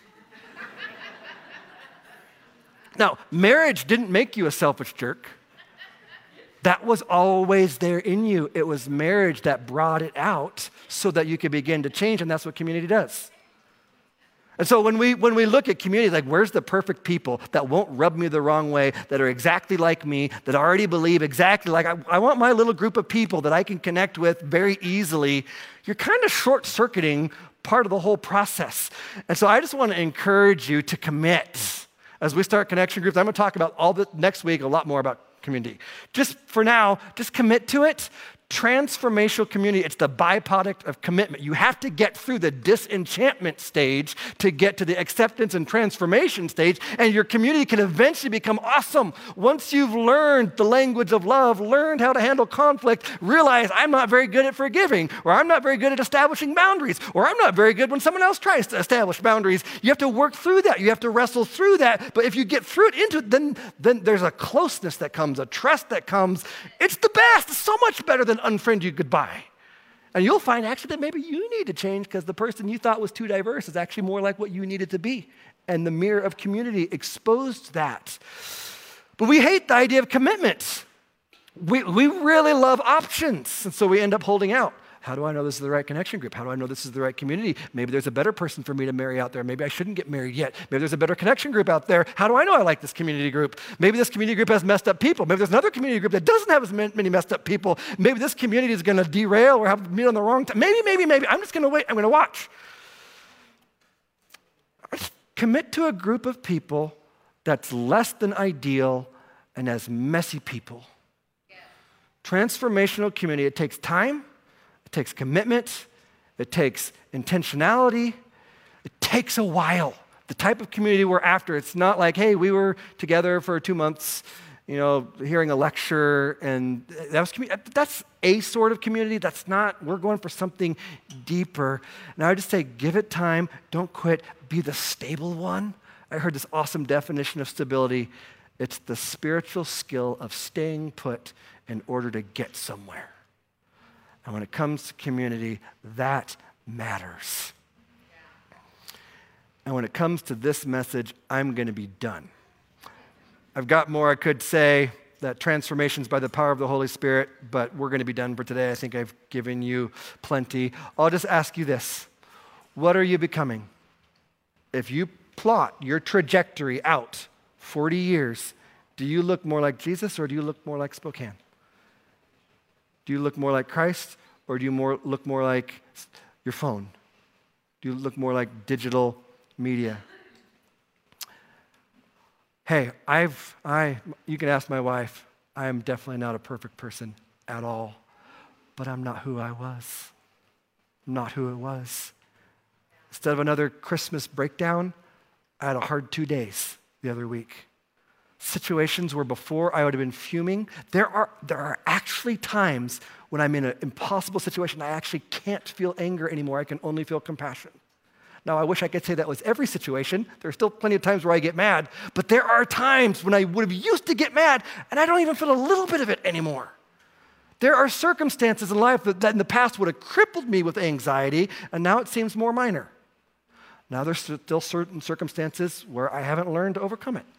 Now, marriage didn't make you a selfish jerk. That was always there in you. It was marriage that brought it out so that you could begin to change, and that's what community does. And so when we when we look at community, like, where's the perfect people that won't rub me the wrong way, that are exactly like me, that already believe exactly like, I, I want my little group of people that I can connect with very easily, you're kind of short-circuiting part of the whole process. And so I just want to encourage you to commit. As we start connection groups, I'm going to talk about all the next week, a lot more about community. Just for now, just commit to it. Transformational community, it's the byproduct of commitment. You have to get through the disenchantment stage to get to the acceptance and transformation stage, and your community can eventually become awesome. Once you've learned the language of love, learned how to handle conflict, realize I'm not very good at forgiving, or I'm not very good at establishing boundaries, or I'm not very good when someone else tries to establish boundaries. You have to work through that. You have to wrestle through that. But if you get through it into it, then, then there's a closeness that comes, a trust that comes. It's the best. It's so much better than unfriend you goodbye. And you'll find actually that maybe you need to change because the person you thought was too diverse is actually more like what you needed to be. And the mirror of community exposed that. But we hate the idea of commitment. We, we really love options. And so we end up holding out. How do I know this is the right connection group? How do I know this is the right community? Maybe there's a better person for me to marry out there. Maybe I shouldn't get married yet. Maybe there's a better connection group out there. How do I know I like this community group? Maybe this community group has messed up people. Maybe there's another community group that doesn't have as many messed up people. Maybe this community is going to derail or have me on the wrong time. Maybe, maybe, maybe. I'm just going to wait. I'm going to watch. Commit to a group of people that's less than ideal and as messy people. Yeah. Transformational community, it takes time. It takes commitment, it takes intentionality, it takes a while. The type of community we're after, it's not like, hey, we were together for two months, you know, hearing a lecture, and that was community. That's a sort of community. That's not, we're going for something deeper. And I would just say, give it time, don't quit, be the stable one. I heard this awesome definition of stability. It's the spiritual skill of staying put in order to get somewhere. And when it comes to community, that matters. And when it comes to this message, I'm going to be done. I've got more I could say, that transformation's by the power of the Holy Spirit, but we're going to be done for today. I think I've given you plenty. I'll just ask you this. What are you becoming? If you plot your trajectory out forty years, do you look more like Jesus or do you look more like Spokane? Do you look more like Christ or do you more look more like your phone? Do you look more like digital media? Hey, I've, I, you can ask my wife, I am definitely not a perfect person at all, but I'm not who I was. I'm not who it was. Instead of another Christmas breakdown, I had a hard two days the other week. Situations where before I would have been fuming, there are, there are actually times when I'm in an impossible situation, I actually can't feel anger anymore, I can only feel compassion. Now, I wish I could say that was every situation. There are still plenty of times where I get mad, but there are times when I would have used to get mad, and I don't even feel a little bit of it anymore. There are circumstances in life that, that in the past would have crippled me with anxiety, and now it seems more minor. Now, there's still certain circumstances where I haven't learned to overcome it.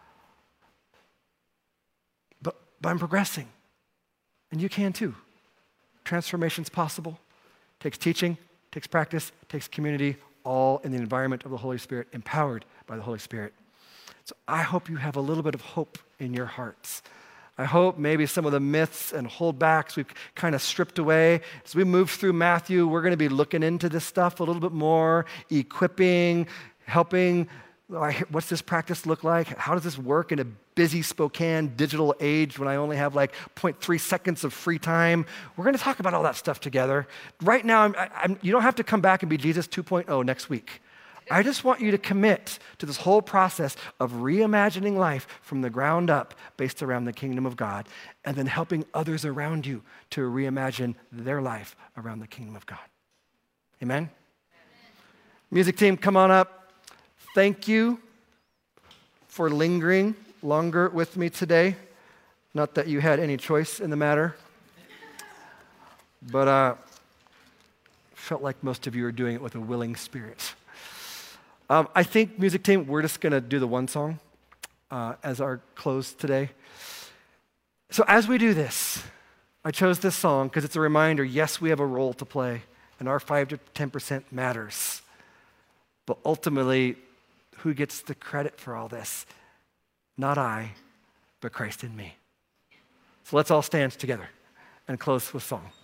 But, but I'm progressing, and you can too. Transformation's possible. Takes teaching, takes practice, takes community, all in the environment of the Holy Spirit, empowered by the Holy Spirit. So I hope you have a little bit of hope in your hearts. I hope maybe some of the myths and holdbacks we've kind of stripped away. As we move through Matthew, we're going to be looking into this stuff a little bit more, equipping, helping. What's this practice look like? How does this work in a busy Spokane digital age when I only have like zero point three seconds of free time? We're going to talk about all that stuff together. Right now, I'm, I'm, you don't have to come back and be Jesus two point oh next week. I just want you to commit to this whole process of reimagining life from the ground up based around the kingdom of God and then helping others around you to reimagine their life around the kingdom of God. Amen? Amen. Music team, come on up. Thank you for lingering longer with me today. Not that you had any choice in the matter, but uh, felt like most of you are doing it with a willing spirit. Um, I think, music team, we're just going to do the one song uh, as our close today. So as we do this, I chose this song because it's a reminder, yes, we have a role to play, and our five to ten percent matters. But ultimately, who gets the credit for all this? Not I, but Christ in me. So let's all stand together and close with song.